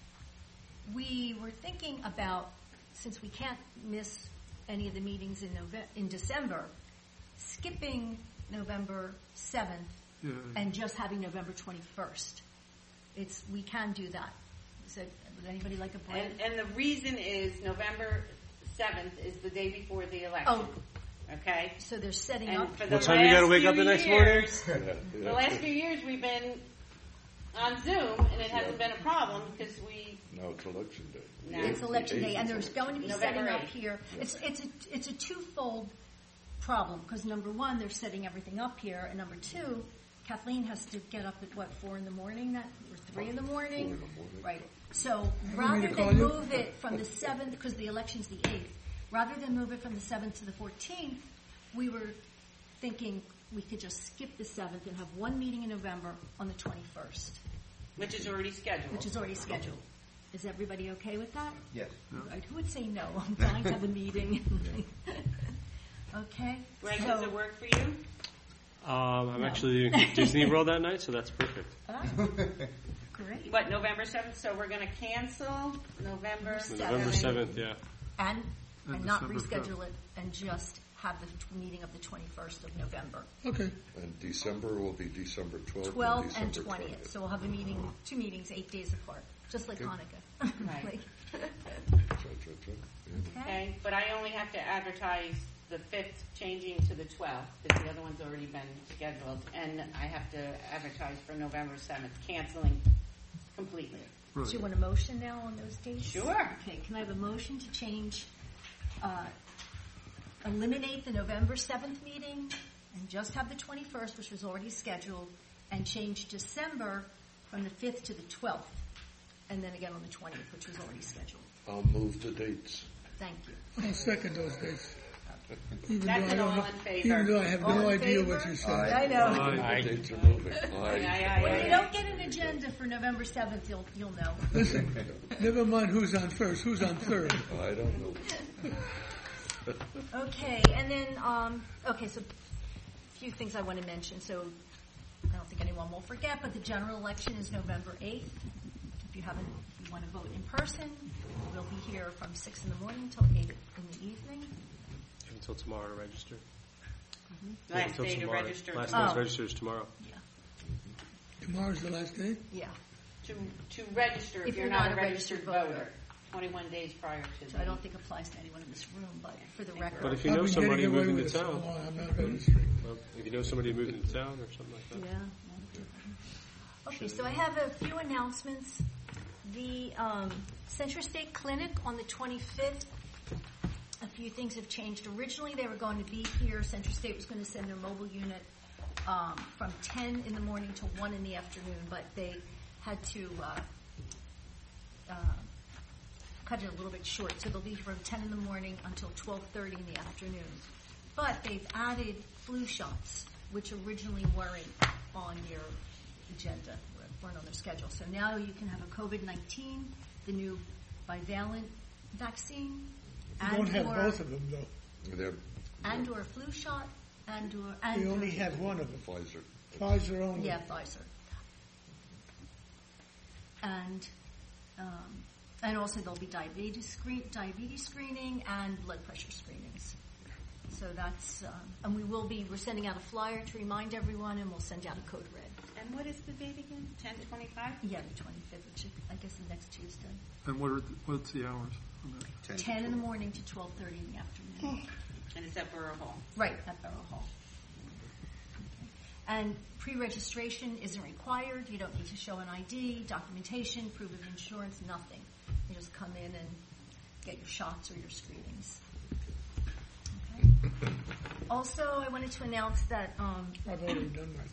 we were thinking about, since we can't miss any of the meetings in Nove- in December, skipping November seventh Yeah. and just having November twenty-first. It's, we can do that. So, would anybody like a break? And, and the reason is November seventh is the day before the election. Oh. Okay? So they're setting And up. for the What time you gotta last wake up few the next morning? years- Yeah, The yeah. last few years we've been on Zoom, and it hasn't been a problem because we Now it's election day. No. It's election day, and there's going to be November setting up eighth. here. It's it's a it's a twofold problem because number one, they're setting everything up here, and number two, Kathleen has to get up at what four in the morning, that or three in the morning, Four in the morning. right? So me rather to than call you? move it from the seventh, because the election's the eighth, rather than move it from the seventh to the fourteenth, we were thinking we could just skip the seventh and have one meeting in November on the twenty-first, which is already scheduled. which is already scheduled. Is everybody okay with that? Yes. Right, who would say no? I'm dying to have a meeting. Okay. Greg, so- does it work for you? Um, I'm No. actually doing Disney World that night, so that's perfect. Ah, great. What, November seventh? So we're going to cancel November So Seventh. November seventh, yeah. And, And and not December fifth. reschedule it and just have the t- meeting of the twenty-first of November. Okay. And December will be December twelfth twelfth and and December twentieth. twentieth. So we'll have a meeting, two meetings, eight days apart, just like Okay. Hanukkah. Right. Like- Cha, cha, cha. Yeah. Okay, but I only have to advertise the fifth changing to the twelfth, because the other one's already been scheduled, and I have to advertise for November seventh, canceling completely. Do Right. you want a motion now on those dates? Sure. Okay, can I have a motion to change, uh, eliminate the November seventh meeting and just have the twenty-first, which was already scheduled, and change December from the fifth to the twelfth, and then again on the twentieth, which was already scheduled. I'll move the dates. Thank you. I'll second those dates. Even That's though I an don't all know- in favor. Even though I have All no in idea favor? what you said. I know. Aye. The dates are moving. Aye, Aye. aye, When aye. you don't get an agenda for November seventh, you'll, you'll know. Listen, never mind who's on first, who's on third. I don't know. Okay, and then, um, okay, so a few things I want to mention. So I don't think anyone will forget, but the general election is November eighth. If you haven't, if you want to vote in person, we'll be here from six in the morning until eight in the evening. Until tomorrow to register. Last Until day to tomorrow. register, Last tomorrow. day to register is tomorrow. Yeah, Tomorrow's the last day? yeah. to, to register if, If you're, you're not, not a a registered registered voter. voter. twenty-one days prior to So the... I don't think applies to anyone in this room, but for the record. But if you I've know been somebody getting away moving with to it so town, long, I'm not registering. well, if you know somebody moving to town or something like that. Yeah. Okay, so I have a few announcements. The um, Central State Clinic on the twenty-fifth, a few things have changed. Originally, they were going to be here. Central State was going to send their mobile unit um, from ten in the morning to one in the afternoon, but they had to uh, uh, cut it a little bit short, so they'll be from ten in the morning until twelve thirty in the afternoon. But they've added flu shots, which originally weren't on your agenda, weren't on their schedule. So now you can have a COVID nineteen, the new bivalent vaccine, You and don't have or, both of them, though. They're and or flu shot, and or and We only or, have one of them. Pfizer. Pfizer only. yeah, Pfizer. And um, and also there'll be diabetes screen diabetes screening and blood pressure screenings. So that's um, and we will be we're sending out a flyer to remind everyone, and we'll send out a code red. And what is the date again? ten twenty-five? Yeah, the twenty-fifth, which is, I guess, the next Tuesday. And what are, the- what's the hours on that? ten in the morning to twelve thirty in the afternoon. And it's at Borough Hall. Right, at Borough Hall. And pre-registration isn't required. You don't need to show an I D, documentation, proof of insurance, nothing. You just come in and get your shots or your screenings. Okay. Also, I wanted to announce that um, I've already done mine.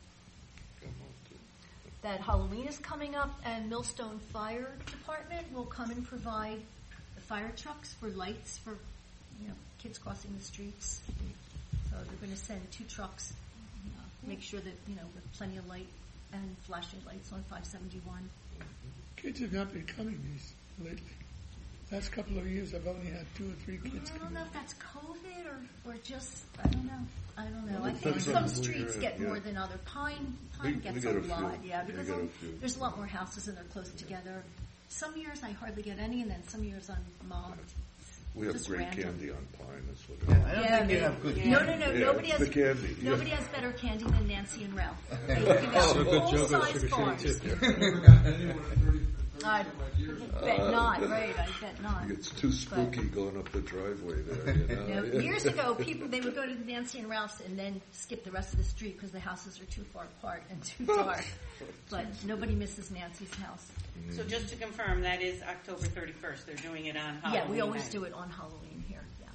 that Halloween is coming up, and Millstone Fire Department will come and provide the fire trucks for lights for, you know, kids crossing the streets. So they're going to send two trucks, you know, make sure that, you know, with plenty of light and flashing lights on five seventy-one. Kids have not been coming these lately. Last couple of years, I've only had two or three kids I don't come. know if that's COVID or, or just, I don't know. I don't know. Well, I it think depends some on who streets you're get at, yeah. more than other. Pine, We- Pine we gets get a a few. lot, yeah, We because get a I'm- few. there's a lot more houses and they're close together. Some years I hardly get any, and then some years I'm mobbed. We have Just great random. candy on Pine. That's what it Yeah, is. I don't Yeah, think you maybe. have good. No, no, no. Yeah, nobody it's has the candy. Yeah. Nobody has better candy than Nancy and Ralph. They give So out good joke full on size Sugar Shane, bars. too. I bet not. Right? I bet not. It's too spooky going up the driveway there. You know? You know, years ago, people they would go to Nancy and Ralph's and then skip the rest of the street because the houses are too far apart and too dark. But nobody misses Nancy's house. So just to confirm, that is October thirty-first. They're doing it on Halloween. Yeah, we always night. do it on Halloween here. Yeah.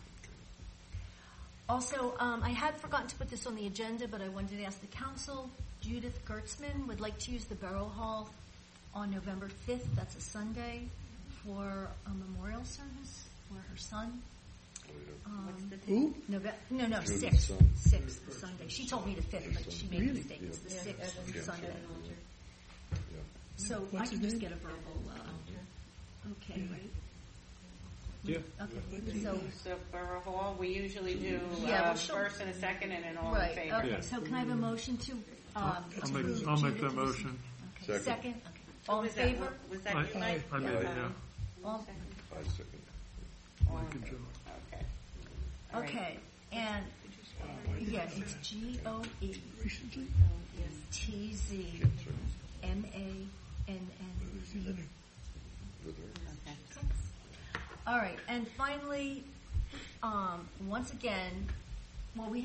Also, um, I had forgotten to put this on the agenda, but I wanted to ask the council. Judith Gertzman would like to use the Borough Hall on November fifth. That's a Sunday for a memorial service for her son. Um, What's the date? Who? Nove- no, no, Judith's sixth. son. Sixth Sunday. She told me the fifth, but she made a Really? mistake. It's the Yeah. sixth Yeah. Sunday. Yeah. So I What's can his just name? get a verbal. Uh, okay, right? Yeah. Okay. So So Borough Hall, we usually do Yeah, uh, well, she'll- first and a second, and then all right. in favor. Okay. Yeah. So can I have a motion to? Um, I'll approve make, I'll make Judith that to- motion. Okay. Second. Second. Okay. Who All in was that? favor? Was that I- you, Mike? I made it, yeah. All Five seconds. All in Mike and favor. Joe. Okay. All right. Okay, and, yeah, it's G O E Recently? T Z M A N N. Where is he living? With her. Okay. All right, and finally, um, once again, well, we,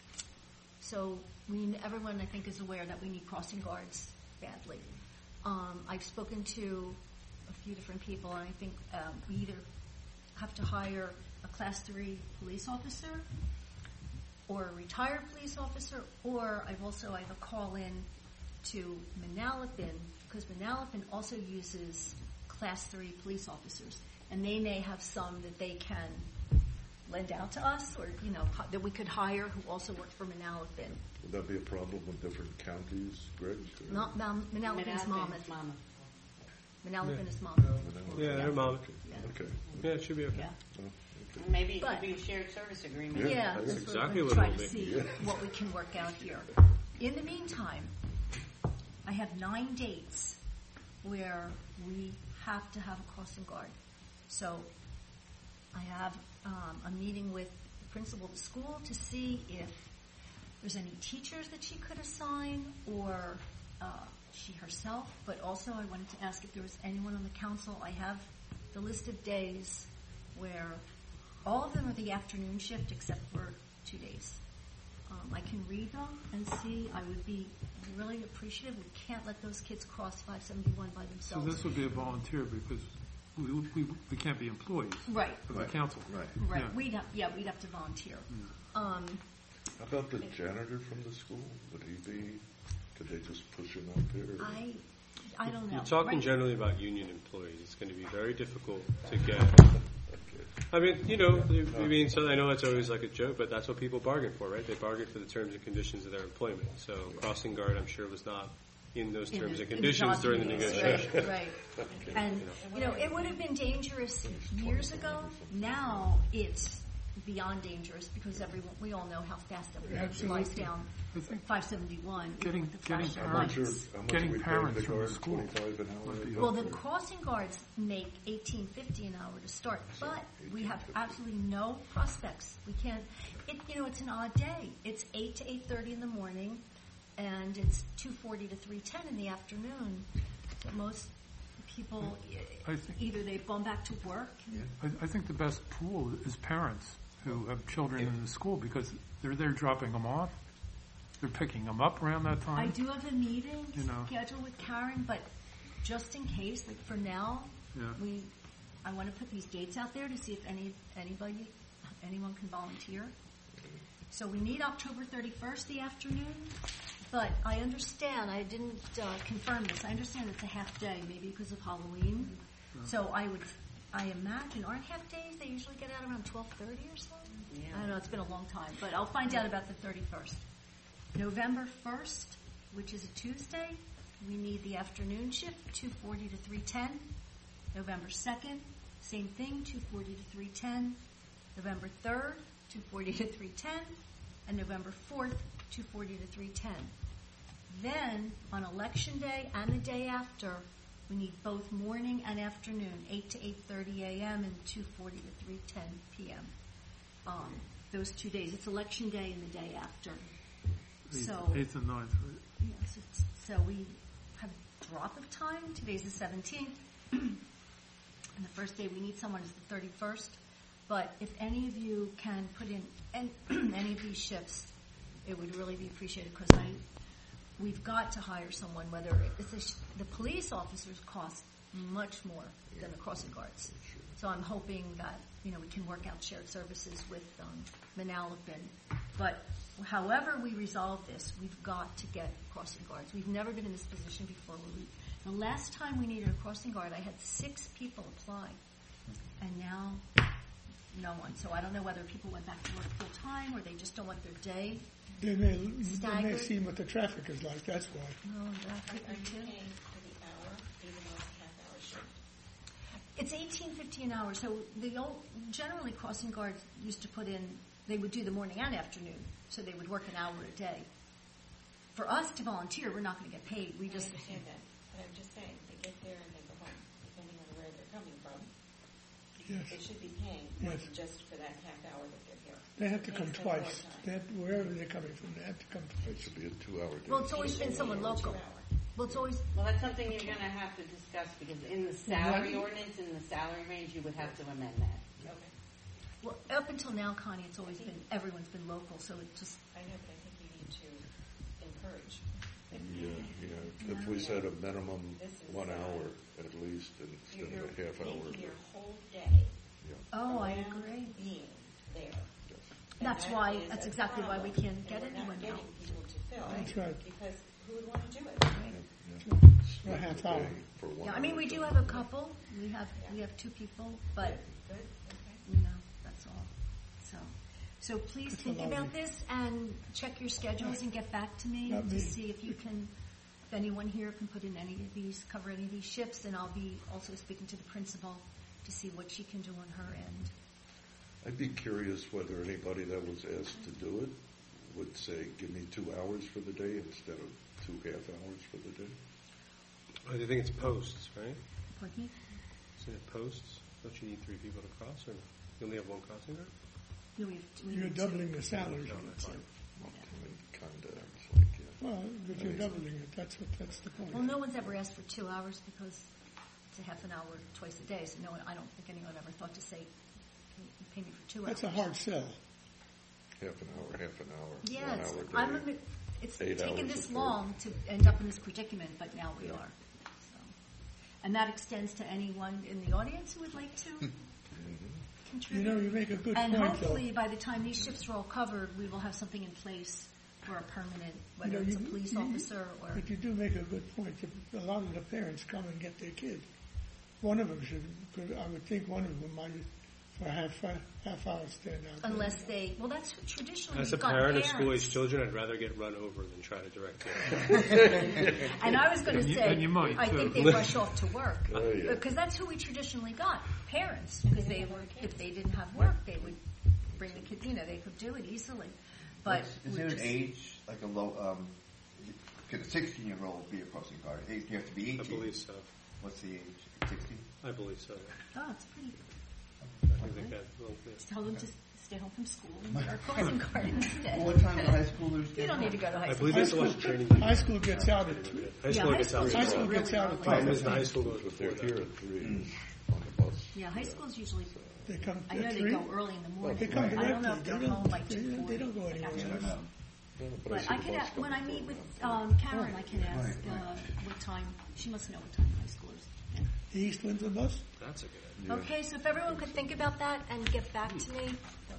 so we, everyone I think is aware that we need crossing guards badly. Um, I've spoken to a few different people, and I think um, we either have to hire a class three police officer or a retired police officer, or I've also I have a call in to Manalapan because Manalapan also uses class three police officers, and they may have some that they can lend out to us, or you know h- that we could hire who also work for Manalapan. Would that be a problem with different counties, Greg? Or- Not Mal- Manalapan's Manalapan, Monmouth. Monmouth. Manalapan Yeah. is Monmouth. Yeah, they're mom. Yeah. Okay. Yeah, it should be okay. Yeah. Oh, okay. Maybe it But- could be a shared service agreement. Yeah. Yeah, That's that's exactly what what we're it'll trying to be. see Yeah. what we can work out here. In the meantime, I have nine dates where we have to have a crossing guard. So I have um, a meeting with the principal of the school to see if there's any teachers that she could assign or uh, she herself, but also I wanted to ask if there was anyone on the council. I have the list of days where all of them are the afternoon shift except for two days. Um, I can read them and see. I would be really appreciative. We can't let those kids cross five seventy-one by So themselves. this would be a volunteer because we, we, we can't be employees Right, of the Right. council. Right. right. Yeah. We'd have, yeah, we'd have to volunteer. Um, How about the janitor from the school? Would he be, could they just push him up here? I I don't know. You're talking Right? generally about union employees. It's going to be very difficult to get. I mean, you know, I mean, so I know it's always like a joke, but that's what people bargain for, right? They bargain for the terms and conditions of their employment. So crossing guard, I'm sure, was not in those In terms the- and in the conditions during the documents, negotiation. Right, right. And, you know, it would have been dangerous years ago. Now it's beyond dangerous because everyone, we all know how fast everyone Absolutely. flies down I think five seventy-one. Getting- with the getting flashing How much, are, lights. how much Getting are we paying parents the from the guard? school Twenty-five an hour. would be Well, the crossing guards make eighteen fifty an hour to start, but we have absolutely no prospects. We can't. It, you know, it's an odd day. It's eight to eight thirty in the morning, and it's two forty to three ten in the afternoon. So most people I think- either they've gone back to work. I, I think the best pool is parents who have children in the school because they're there dropping them off. They're picking them up around that time. I do have a meeting You know. scheduled with Karen, but just in case, like for now, Yeah. we I want to put these dates out there to see if any anybody anyone can volunteer. So we need October thirty-first, the afternoon. But I understand. I didn't uh, confirm this. I understand it's a half day, maybe because of Halloween. So I would, I imagine, aren't half days? They usually get out around twelve thirty or so. Yeah. I don't know. It's been a long time, but I'll find out about the thirty-first. November first, which is a Tuesday, we need the afternoon shift, two forty to three ten. November second, same thing, two forty to three ten. November third, two forty to three ten. And November fourth, two forty to three ten. Then, on election day and the day after, we need both morning and afternoon, eight to eight thirty a.m. and two forty to three ten p.m. Um, those two days. It's election day and the day after. Eighth- So, eighth and ninth, right? yes, it's, so we have drop of time. Today's the seventeenth. And the first day we need someone is the thirty-first. But if any of you can put in any, any of these shifts, it would really be appreciated because I, we've got to hire someone. Whether it's a sh- the police officers cost much more than the crossing guards, so I'm hoping that you know we can work out shared services with um, Manalapan. But however we resolve this, we've got to get crossing guards. We've never been in this position before. We, the last time we needed a crossing guard, I had six people apply, and now no one. So I don't know whether people went back to work full time or they just don't want their day. They may, they may Staggered. see what the traffic is like, that's why. No, that could Are be you too. paying for the hour, even though it's a half hour shift? It's eighteen fifty an hour. So the old, generally crossing guards used to put in. They would do the morning and afternoon, so they would work an hour a day. For us to volunteer, we're not going to get paid. We I just understand that, but I'm just saying, they get there and they go home, depending on where they're coming from. Yes. They should be paying more Yes. than just for that half hour that they're here. They have to They come spend more twice. time. They have, wherever they're coming from, they have to come It twice. should be a two-hour day. well, it's always been someone local. Well, it's always Well, that's something you're going to have to discuss because in the salary ordinance, in the salary range, you would have to amend that. Okay. well up until now, Connie. It's always been everyone's been local, so it just I know, but I think you need to encourage. Yeah, yeah. If we said a minimum This is, one uh, hour at least instead You're of a half hour. making your whole day oh, I around agree. being there. And That's that why. is That's a exactly why we problem, can't get and we're anyone not now. getting people to fill. That's right. Because who would want to do it? For a half hour. For one Yeah, I mean hour we do time. have a couple. We have we have two people, but Good, okay. you know that's all. So, so please That's think a lot about of- this and check your schedules and get back to me Not to me. see if you can. If anyone here can put in any of these, cover any of these shifts, and I'll be also speaking to the principal to see what she can do on her end. I'd be curious whether anybody that was asked to do it would say, give me two hours for the day instead of two half hours for the day. I think it's posts, right? Pardon me? Isn't it posts? Don't you need three people to cross, or you only have one crossing guard? No, we have, we You're need to- doubling the salary. No, that's fine. Well, I mean, kinda, it's like, yeah. Well, but you're doubling it, that's what, that's the point. Well, no one's ever asked for two hours because it's a half an hour twice a day. So no one, I don't think anyone ever thought to say, "Can you pay me for two That's hours." a hard sell. Half an hour, half an hour, Yeah, one it's, hour day. I'm a bit, it's eight taken hours this of long to end up in this predicament, but now we Yeah. are. So. And that extends to anyone in the audience who would like to You contribute. know, you make a good and point, hopefully, though. by the time these shifts are all covered, we will have something in place for a permanent, You whether know, it's a you- police you- officer or. But you do make a good point. If a lot of the parents come and get their kids. One of them should, could- I would think one of them might, for a half, a half hour stand out. there. Unless they, well, that's traditionally As a we've got parent of parents. school-age children, I'd rather get run over than try to direct them. And I was going to And you- say, and you might, I too. think they rush off to work. Oh, yeah. Because that's who we traditionally got, parents. Because they were, if they didn't have work, they would bring the kids, you know, they could do it easily. But Is we there an just- age, like a low, um, could a sixteen-year-old be a crossing guard? You have to be I eighteen. believe so. What's the age? Sixteen? I believe so. Oh, it's pretty. I think that, well, yeah. Tell them to stay home from school and get our crossing guard instead. Well, what time do high schoolers You get don't home? need to go to high I school. believe there's a lot of training. High school gets out at two. High Yeah, school high gets out. school High as school well. gets out at Problem five. is the high school goes But before they're here that. at three Mm. on the bus. Yeah, high school's usually. They come I know at they three. go early in the morning. They come I don't know directly. if They they're don't, home like they, two don't- they forty. don't go anywhere. I don't know. Yeah, But see I the could, bus a- when I coming meet with from um, Karen, I can ask Right, right. uh, what time. She must know what time high schoolers. Yeah. The East Windsor bus? That's a good idea. Yeah. Okay, so if everyone could think about that and get back to me.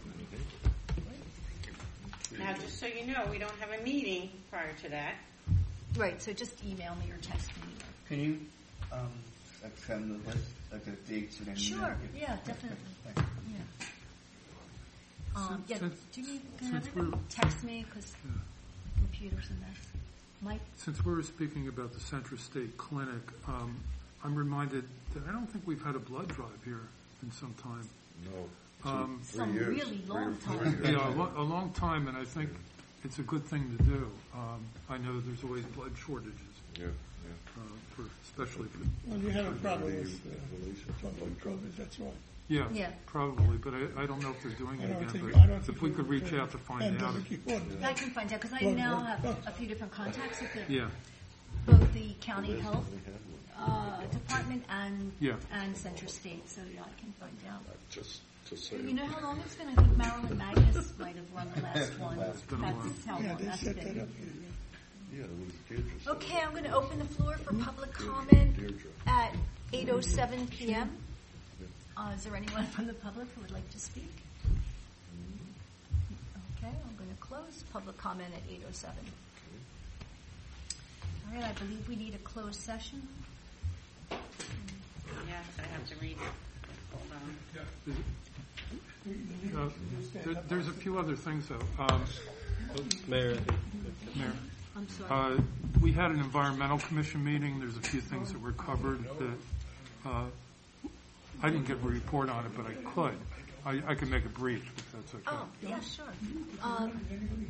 Now, just so you know, we don't have a meeting prior to that. Right, so just email me or text me. Can you, um, like send the list, like the dates and everything? Sure, yeah, definitely. Thanks. Yeah. Um, yeah, Since- do you need, can since everyone we're- text me because Yeah. computer's a mess. Mike? Since we're speaking about the Central State Clinic, um, I'm reminded that I don't think we've had a blood drive here in some time. No. Um, Three Some years. really Three long or four time. years. Yeah, a, lo- a long time, and I think it's a good thing to do. Um, I know there's always blood shortages, Yeah, yeah. uh, for especially for Well, you have a problem Really, with, uh, release of talking blood about COVID, that's right. yeah, Yeah. probably. But I, I don't know if they're doing I it don't again. think, But I don't think. if we could reach out to find out, Pandemic, you wouldn't. I can find out because I Well, now well, have well. a few different contacts with the, yeah, both the county Liz health only had one. uh, department and Yeah. and Central State, so yeah, I can find out. Uh, Just to say. You know how long it's been? I think Marilyn Magnus might have run the last one. It's been a while. That's how Yeah, long they that's set that been. up here. Yeah, it was Deirdre. said Okay, it. I'm going to open the floor for public comment Deirdre. at eight oh seven p.m. Uh, is there anyone from the public who would like to speak? Okay, I'm going to close public comment at eight oh seven. All right, I believe we need a closed session. Yes, I have to read it. Hold on. uh, there, there's a few other things though. Um, Mayor, Mayor. I'm sorry. Uh, we had an environmental commission meeting. There's a few things that were covered that uh, I didn't get a report on it, but I could. I, I can make it brief if that's okay. Oh, yeah, sure. Um,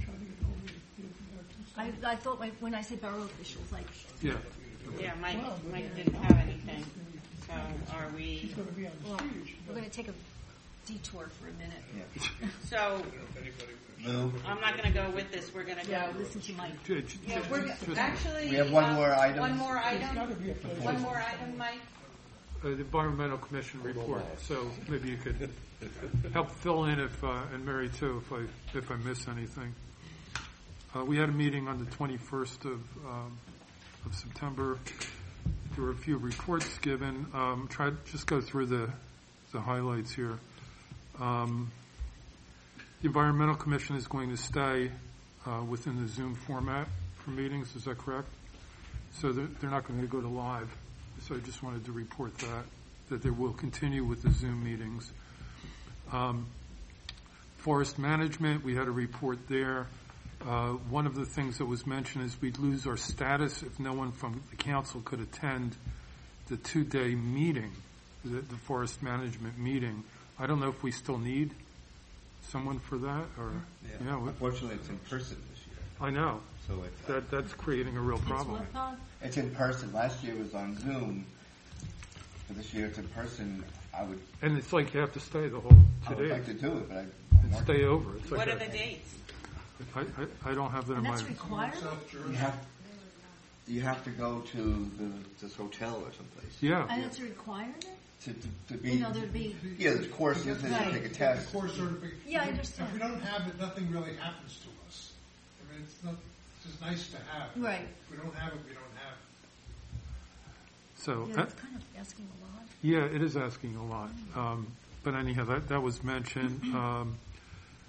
I, I thought when- when I said borough officials, like, Yeah. Yeah, Mike, Mike didn't have anything. So are we, Gonna be on the well, street. we're going to take a detour for a minute. Yeah. so Lou? I'm not going to go with this. We're going to go. Yeah, listen to Mike. J- j- Yeah, we're, actually. We have one uh, more item. One more There's gotta item. be a place. One more item, Mike. Uh, the environmental commission report. So maybe you could help fill in if, uh, and Mary too, if I if I miss anything. Uh, we had a meeting on the twenty-first of um, of September. There were a few reports given. Um, try to just go through the the highlights here. Um, the environmental commission is going to stay uh, within the Zoom format for meetings. Is that correct? So they're, they're not going to go to live. So I just wanted to report that, that they will continue with the Zoom meetings. Um, forest management, we had a report there. Uh, one of the things that was mentioned is we'd lose our status if no one from the council could attend the two-day meeting, the, the forest management meeting. I don't know if we still need someone for that, or Yeah. yeah, we- Unfortunately, it's in person this year. I know So it's, that that's creating a real It's problem. what, Bob? it's in person. Last year was on Zoom. But this year it's in person. I would, And it's like you have to stay the whole I two would days like to do it, but I, and stay over. It's like What a- are the dates? I, I, I don't have that And in my. that's required? you have, you have to go to the, this hotel or someplace. Yeah, And it's a requirement? To, to, to be, You know, there'd be, yeah, there's courses and Right. you take a test. Course certification. Yeah, I understand. If we don't have it, nothing really happens to us. I mean, it's not, it's just nice to have. Right. If we don't have it, we don't have it. so yeah, uh, it's kind of asking a lot. yeah, it is asking a lot. Um, but anyhow, that that was mentioned. Um,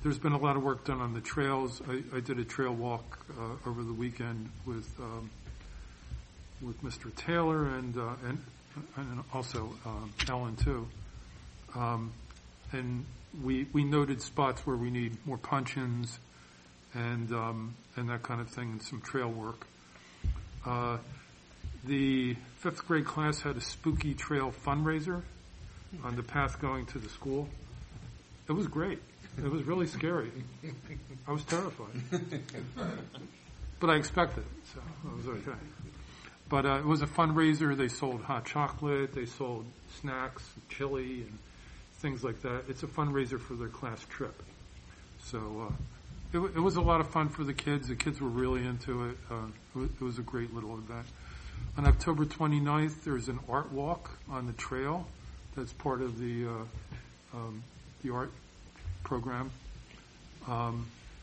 there's been a lot of work done on the trails. I, I did a trail walk uh, over the weekend with um, with Mister Taylor and uh, and and also um, Ellen too. Um, and we we noted spots where we need more punch-ins and um, and that kind of thing, and some trail work. Uh, the fifth grade class had a spooky trail fundraiser on the path going to the school. It was great. It was really scary. I was terrified. But I expected it, so it was okay. But uh, it was a fundraiser. They sold hot chocolate. They sold snacks, chili, and things like that. It's a fundraiser for their class trip. So uh, it, w- it was a lot of fun for the kids. The kids were really into it. Uh, it, w- it was a great little event. On October twenty-ninth, there's an art walk on the trail. That's part of the uh, um, the art program. Um,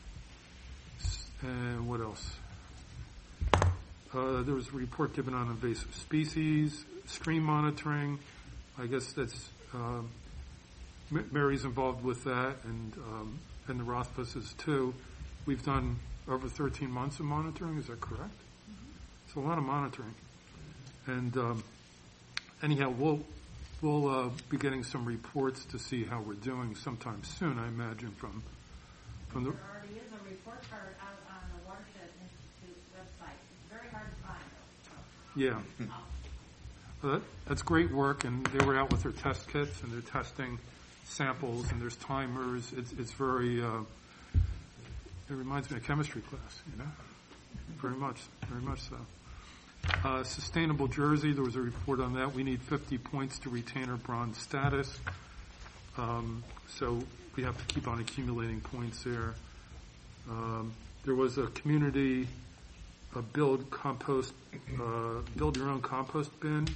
and what else? Uh, there was a report given on invasive species, stream monitoring. I guess that's um, M- Mary's involved with that, and um, and the Rothfusses too. We've done over thirteen months of monitoring. Is that correct? Mm-hmm. It's a lot of monitoring. And um, anyhow, we'll we'll uh, be getting some reports to see how we're doing sometime soon. I imagine from from the. There already is a report card out on the Watershed Institute website. It's very hard to find, though. Yeah. Well, that, that's great work, and they were out with their test kits, and they're testing samples, and there's timers. It's it's very. Uh, it reminds me of chemistry class, you know. Very much, very much so. Uh, Sustainable Jersey, there was a report on that. We need fifty points to retain our bronze status. Um, so we have to keep on accumulating points there. Um, there was a community a build compost, uh, build your own compost bin,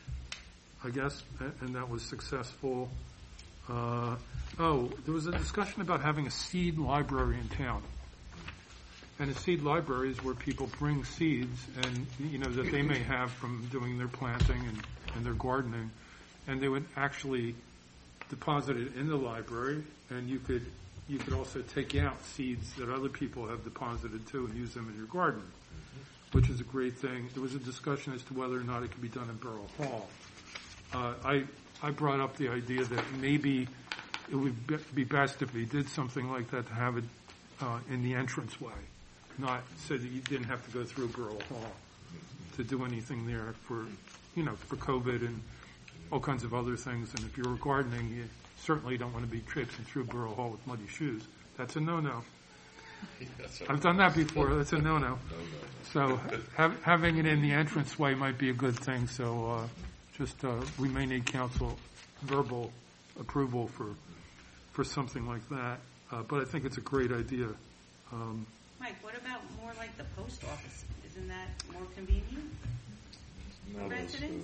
I guess, and that was successful. Uh, oh, there was a discussion about having a seed library in town. And a seed library is where people bring seeds, and you know that they may have from doing their planting and, and their gardening, and they would actually deposit it in the library, and you could you could also take out seeds that other people have deposited too and use them in your garden, mm-hmm. which is a great thing. There was a discussion as to whether or not it could be done in Borough Hall. Uh, I I brought up the idea that maybe it would be best if we did something like that to have it uh, in the entranceway. Not so that you didn't have to go through Borough Hall to do anything there for, you know, for COVID and all kinds of other things. And if you're gardening, you certainly don't want to be traipsing through Borough Hall with muddy shoes. That's a no-no. I've done that before. That's a no-no. So have, having it in the entranceway might be a good thing. So uh, just uh, we may need council verbal approval for for something like that. Uh, but I think it's a great idea. Um, Mike, what about more like the post office? Isn't that more convenient for residents?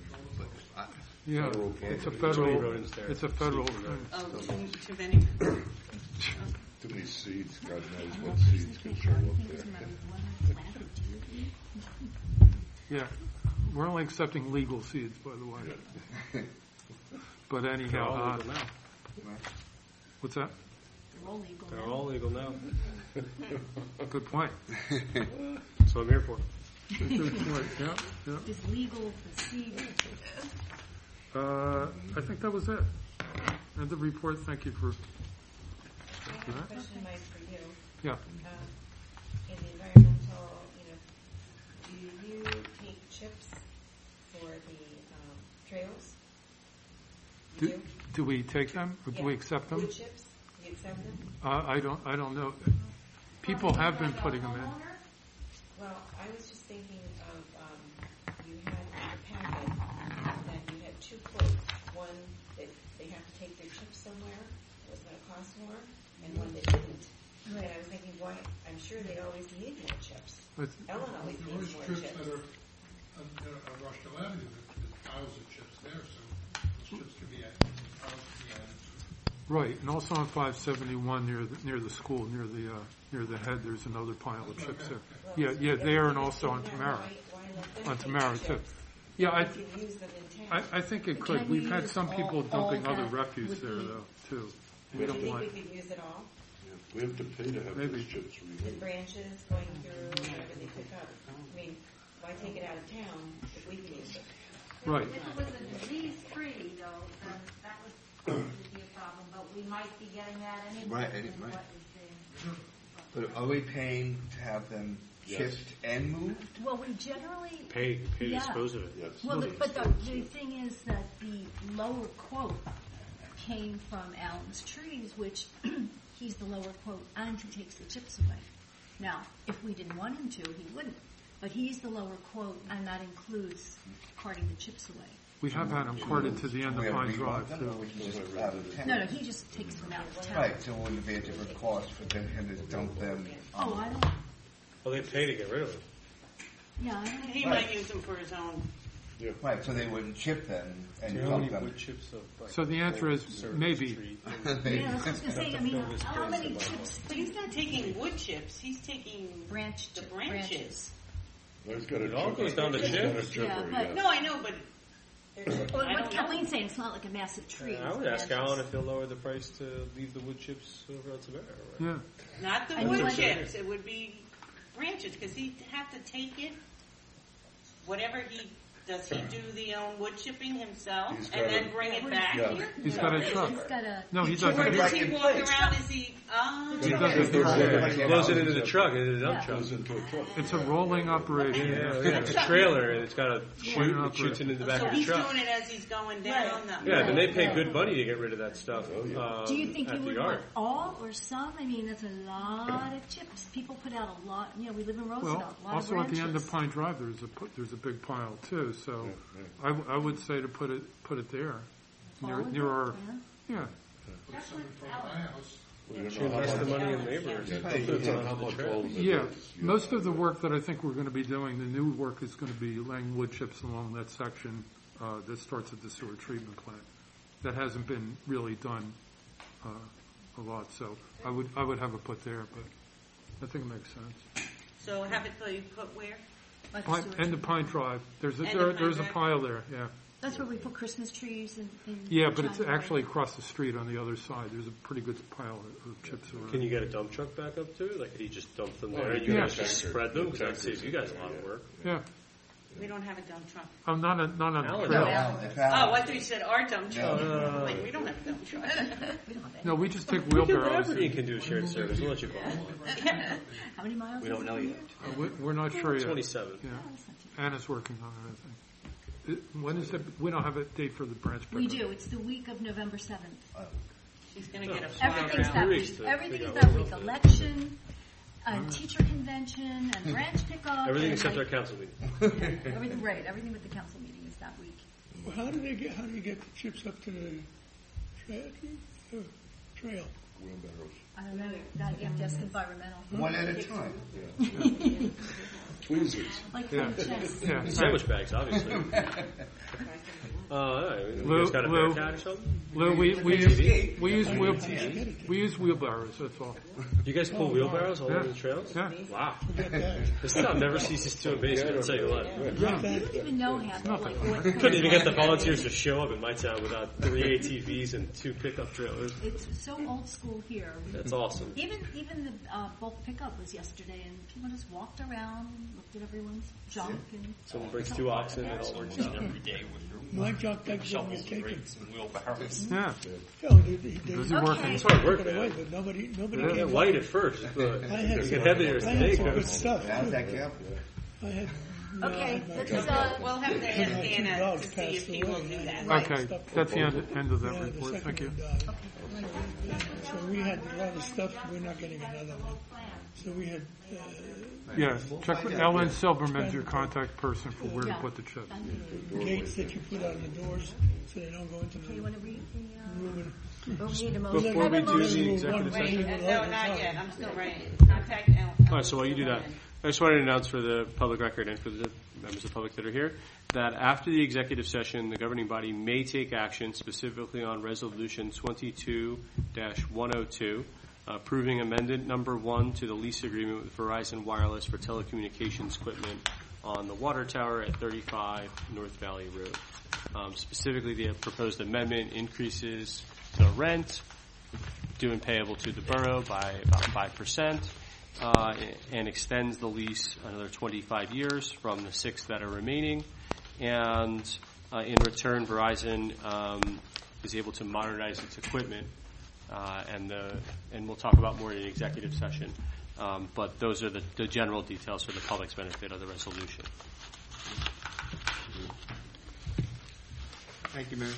Yeah, it's a federal. It's a federal thing. Oh, too, too many. Too many seeds. God knows what seeds can show up there. Yeah, we're only accepting legal seeds, by the way. But anyhow, They're all legal uh, now. What's that? They're all legal They're now. all legal now. Good point. That's what I'm here for. Good point. Yeah, yeah. It's legal for seed. Uh, I think that was it. And the report. Thank you for. I have a question, Mike, for you. Yeah. Um, in the environmental, you know, do you take chips for the um, trails? You Do, do? do we take them or do Yeah. we accept them? Wood chips? Do you accept them? Uh, I don't. I don't know. People have been putting them in. Well, I was just thinking of, um, you had in the packet that you had two quotes. One that they have to take their chips somewhere, it was going to cost more, and one that didn't. And I was thinking, why, I'm sure they always need more chips. It's- Ellen always There needs is more trips chips. that are on, uh, on Rochdale Avenue, there's piles of chips there, so those chips can be added, piles can be added. Right, and also on five seventy-one near the, near the school, near the uh, near the head, there's another pile of chips there. Yeah, yeah, there and also on Tamara. On Tamara too. Yeah, I, You can use them in I, town. I think it But could. can We've you had use some all- people all dumping other that refuse with there the- though too. Do We you don't think want. we could use it all? We have to pay to have Maybe. those chips The removed. branches going through whatever they pick up. I mean, why take it out of town if we can use it? Right. If it was a disease-free, though, then that would would be a problem, but we might be getting that anyway. Right, given right. what is being- But are we paying to have them Yes. chipped and moved? Well, we generally, Pay, pay to Yeah. dispose of it. Yes. well, the- but the, the thing is that the lower quote came from Allen's Trees, which he's the lower quote, and he takes the chips away. Now, if we didn't want him to, he wouldn't. But he's the lower quote, and that includes carting the chips away. We have had them carted to the end of We have Pine to Drive, them, or too. we can just out of town? No, no, he just takes them out of town. Right, so wouldn't it be a different cost for them him to dump them? Oh, I don't, Well, they pay to get rid of it. yeah, I don't He Right. might use them for his own. Right, so they wouldn't chip them and Do you know how dump many them. wood chips of, like, So the answer is Service maybe. Street? Yeah, I was just gonna say, I mean, how many chips, But he's not taking wood chips. He's taking branch, the branches? branches. Well, he's got a It all chipper. goes down to He's got a chips. chipper, Yeah, but- No, I know, but Well, I what don't know. Colleen's saying, it's not like a massive tree. I it's would ask branches. Alan if he'll lower the price to leave the wood chips over on Tamara. Right? Yeah. not the And wood what- chips. It would be branches because he'd have to take it. Whatever he does, he do the own wood chipping himself He's and got then a- bring it Yeah. back Yeah. here. He's got a truck. He's got a. No, he Or doesn't. does he Right. walk around? Is he? Oh, He doesn't. He blows it into the truck, into the dump Yeah. truck. Goes into a truck. It's a rolling operation. Yeah, yeah, it's a trailer, and it's got a chute, Yeah. it shoots into the back so of the he's truck. doing it as he's going down. Right. The, Yeah, then they pay good money to get rid of that stuff. Oh, yeah. um, Do you think at you the would yard. want all or some? I mean, that's a lot of chips. People put out a lot. You know, we live in Roosevelt. Well, a lot also of at the end of branches. Pine Drive, there's a pu- there's a big pile too. So I, w- I would say to put it put it there All near of near them, our yeah. yeah. Put some in front of my house. We don't She know how invests the much- money in labor. Yeah, and it puts depends it on onto how the much trail. old it Yeah, is. most of the work that I think we're going to be doing, the new work is going to be laying wood chips along that section uh, that starts at the sewer treatment plant. That hasn't been really done uh, a lot, so I would I would have it put there, but I think it makes sense. so have it be put where? By the Pine, sewer end of Pine Drive, there's a, End there, of Pine there's a Drive? pile there, yeah. That's where we put Christmas trees and. and Yeah, but it's China actually Way. across the street on the other side. There's a pretty good pile of, of chips around. Can you get a dump truck back up to it? Like, could he just dump them Oh, there? you You can guys have just tanker- spread them? Because that tankers saves you guys a in lot there, of work. Yeah, We don't have a dump truck. I'm not a, not on the Alan trail. does. Alan, if Oh, Alan- I thought you said our dump truck. No, no, no, no. Like, we don't have a dump truck. We don't have any. No, we just take We can, wheelbarrows. Aberdeen can do a shared service. We'll let you borrow one. How many miles? We is don't it know from yet. here? Uh, we- We're not sure yet. twenty-seven. Yeah, Oh, that's not too Anna's working on it, I think. It- When is it? We don't have a date for the branch pickup. We do. It's the week of November seventh. She's going to get a flyer Everything's out. that Three weeks week. to Everything figure is out that what's week. up there. Election, a teacher convention, and branch pickup. Everything and except our like, council meeting. everything. Right. Everything with the council meeting is that week. Well, how do they get, how do you get the chips up to the tra- uh, trail? Wheelbarrows. I don't know. That you have to ask environmental. one at a time. Tweezers. Like Yeah. from chess. Yeah. Sandwich bags, obviously. Uh, all right. You Lou- guys got a Lou- Bearcat or something? Lou, we, we use, we use wheel, we use wheelbarrows, that's all. You guys pull wheelbarrows all Yeah. over the trails? Yeah. Wow. Forget that. This stuff never ceases to amaze me, I'll tell you what. Forget that. I don't even know how. Like, what Couldn't even get the volunteers to show up in my town without three A T Vs and two pickup trailers. It's so old school here. That's awesome. Even even the uh, bulk pickup was yesterday, and people just walked around, and looked at everyone's junk, and Someone brings two oxen and it all works out. Every day with your My junk that doesn't shovels get and taken. rakes and wheelbarrows. Yeah. Oh, they, they, they Busy Okay. working. It's hard work, took it away, man. but nobody, nobody Yeah, came. light at first, but I had it's some, get heavier as I the day had some good goes. stuff. How's too. that go? I had. uh, Okay, my let's, junk- uh, We'll have to my ask two Anna to dogs see if passed he will away. do I that. had Okay, stuff- that's the end, end of that Yeah, the report, second thank you. one died. So we had a lot of stuff. We're not getting another one. So we had. Uh, Yeah, check with Ellen Silverman's your contact person for where to Yeah. put the chips. gates that you put on the doors so they don't go into the you want to read the? Uh, room. oh, we need a motion. Before we Have a do motion. the executive Wait, session. uh, no, not yet. I'm still writing. Contact Ellen. All right, so while you do that, I just wanted to announce for the public record and for the members of the public that are here that after the executive session, the governing body may take action specifically on Resolution twenty-two dash one oh two, approving amendment number one to the lease agreement with Verizon Wireless for telecommunications equipment on the water tower at thirty-five North Valley Road. Um, specifically, the proposed amendment increases the rent due and payable to the borough by about five percent, uh, and extends the lease another twenty-five years from the six that are remaining. And uh, in return, Verizon um, is able to modernize its equipment, uh, and the and we'll talk about more in an executive session. Um, but those are the, the general details for the public's benefit of the resolution. Thank you, Mayor.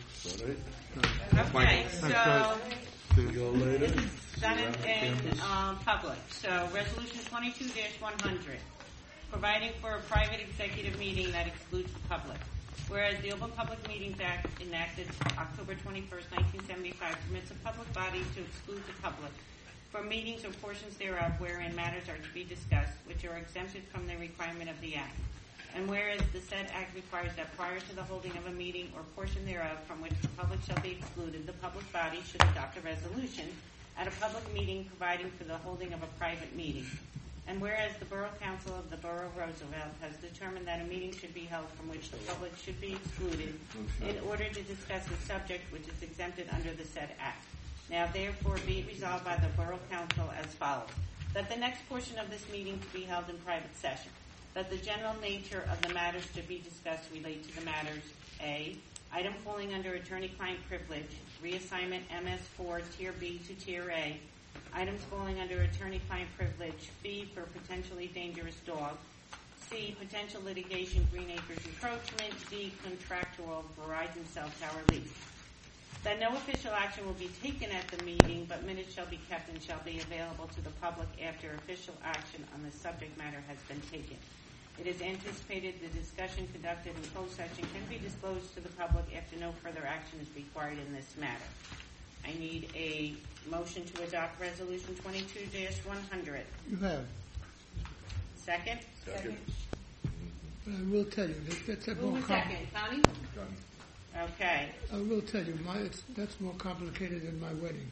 Okay, so See you all later. this is done in, in um, public. So resolution twenty-two dash one hundred, providing for a private executive meeting that excludes the public. Whereas the Open Public Meetings Act enacted October twenty-first, nineteen seventy-five permits a public body to exclude the public from meetings or portions thereof wherein matters are to be discussed, which are exempted from the requirement of the Act. And whereas the said Act requires that prior to the holding of a meeting or portion thereof from which the public shall be excluded, the public body should adopt a resolution at a public meeting providing for the holding of a private meeting. And whereas the Borough Council of the Borough of Roosevelt has determined that a meeting should be held from which the public should be excluded in order to discuss a subject which is exempted under the said Act. Now therefore be it resolved by the Borough Council as follows. That the next portion of this meeting to be held in private session. That the general nature of the matters to be discussed relate to the matters A. Item falling under attorney-client privilege, reassignment M S four Tier B to Tier A. Items falling under attorney-client privilege, fee for potentially dangerous dog. C. Potential litigation, Green Acres encroachment. D. Contractual Verizon cell tower lease. That no official action will be taken at the meeting, but minutes shall be kept and shall be available to the public after official action on the subject matter has been taken. It is anticipated the discussion conducted in closed session can be disclosed to the public after no further action is required in this matter. I need a motion to adopt Resolution twenty-two dash one hundred. You have. Second? Second. But I will tell you, that, that's a Who more was com- second? Connie? Okay. I will tell you, my, it's, that's more complicated than my wedding.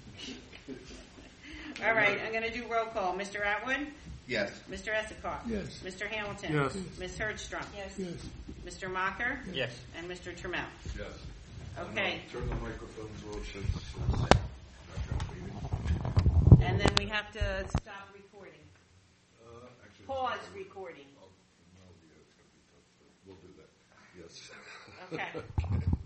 All right, I'm going to do roll call. Mister Atwood? Yes. Mister Esicott? Yes. Mister Hamilton? Yes. Miz Herdstrom? Yes. Yes. Mister Mocker? Yes. And Mister Trammell? Yes. Okay. And, uh, Turn the microphones off since it's not your meeting. And then we have to stop recording. Uh, actually, Pause recording. Oh, no, yeah, it's going to be tough. We'll do that. Yes. Okay.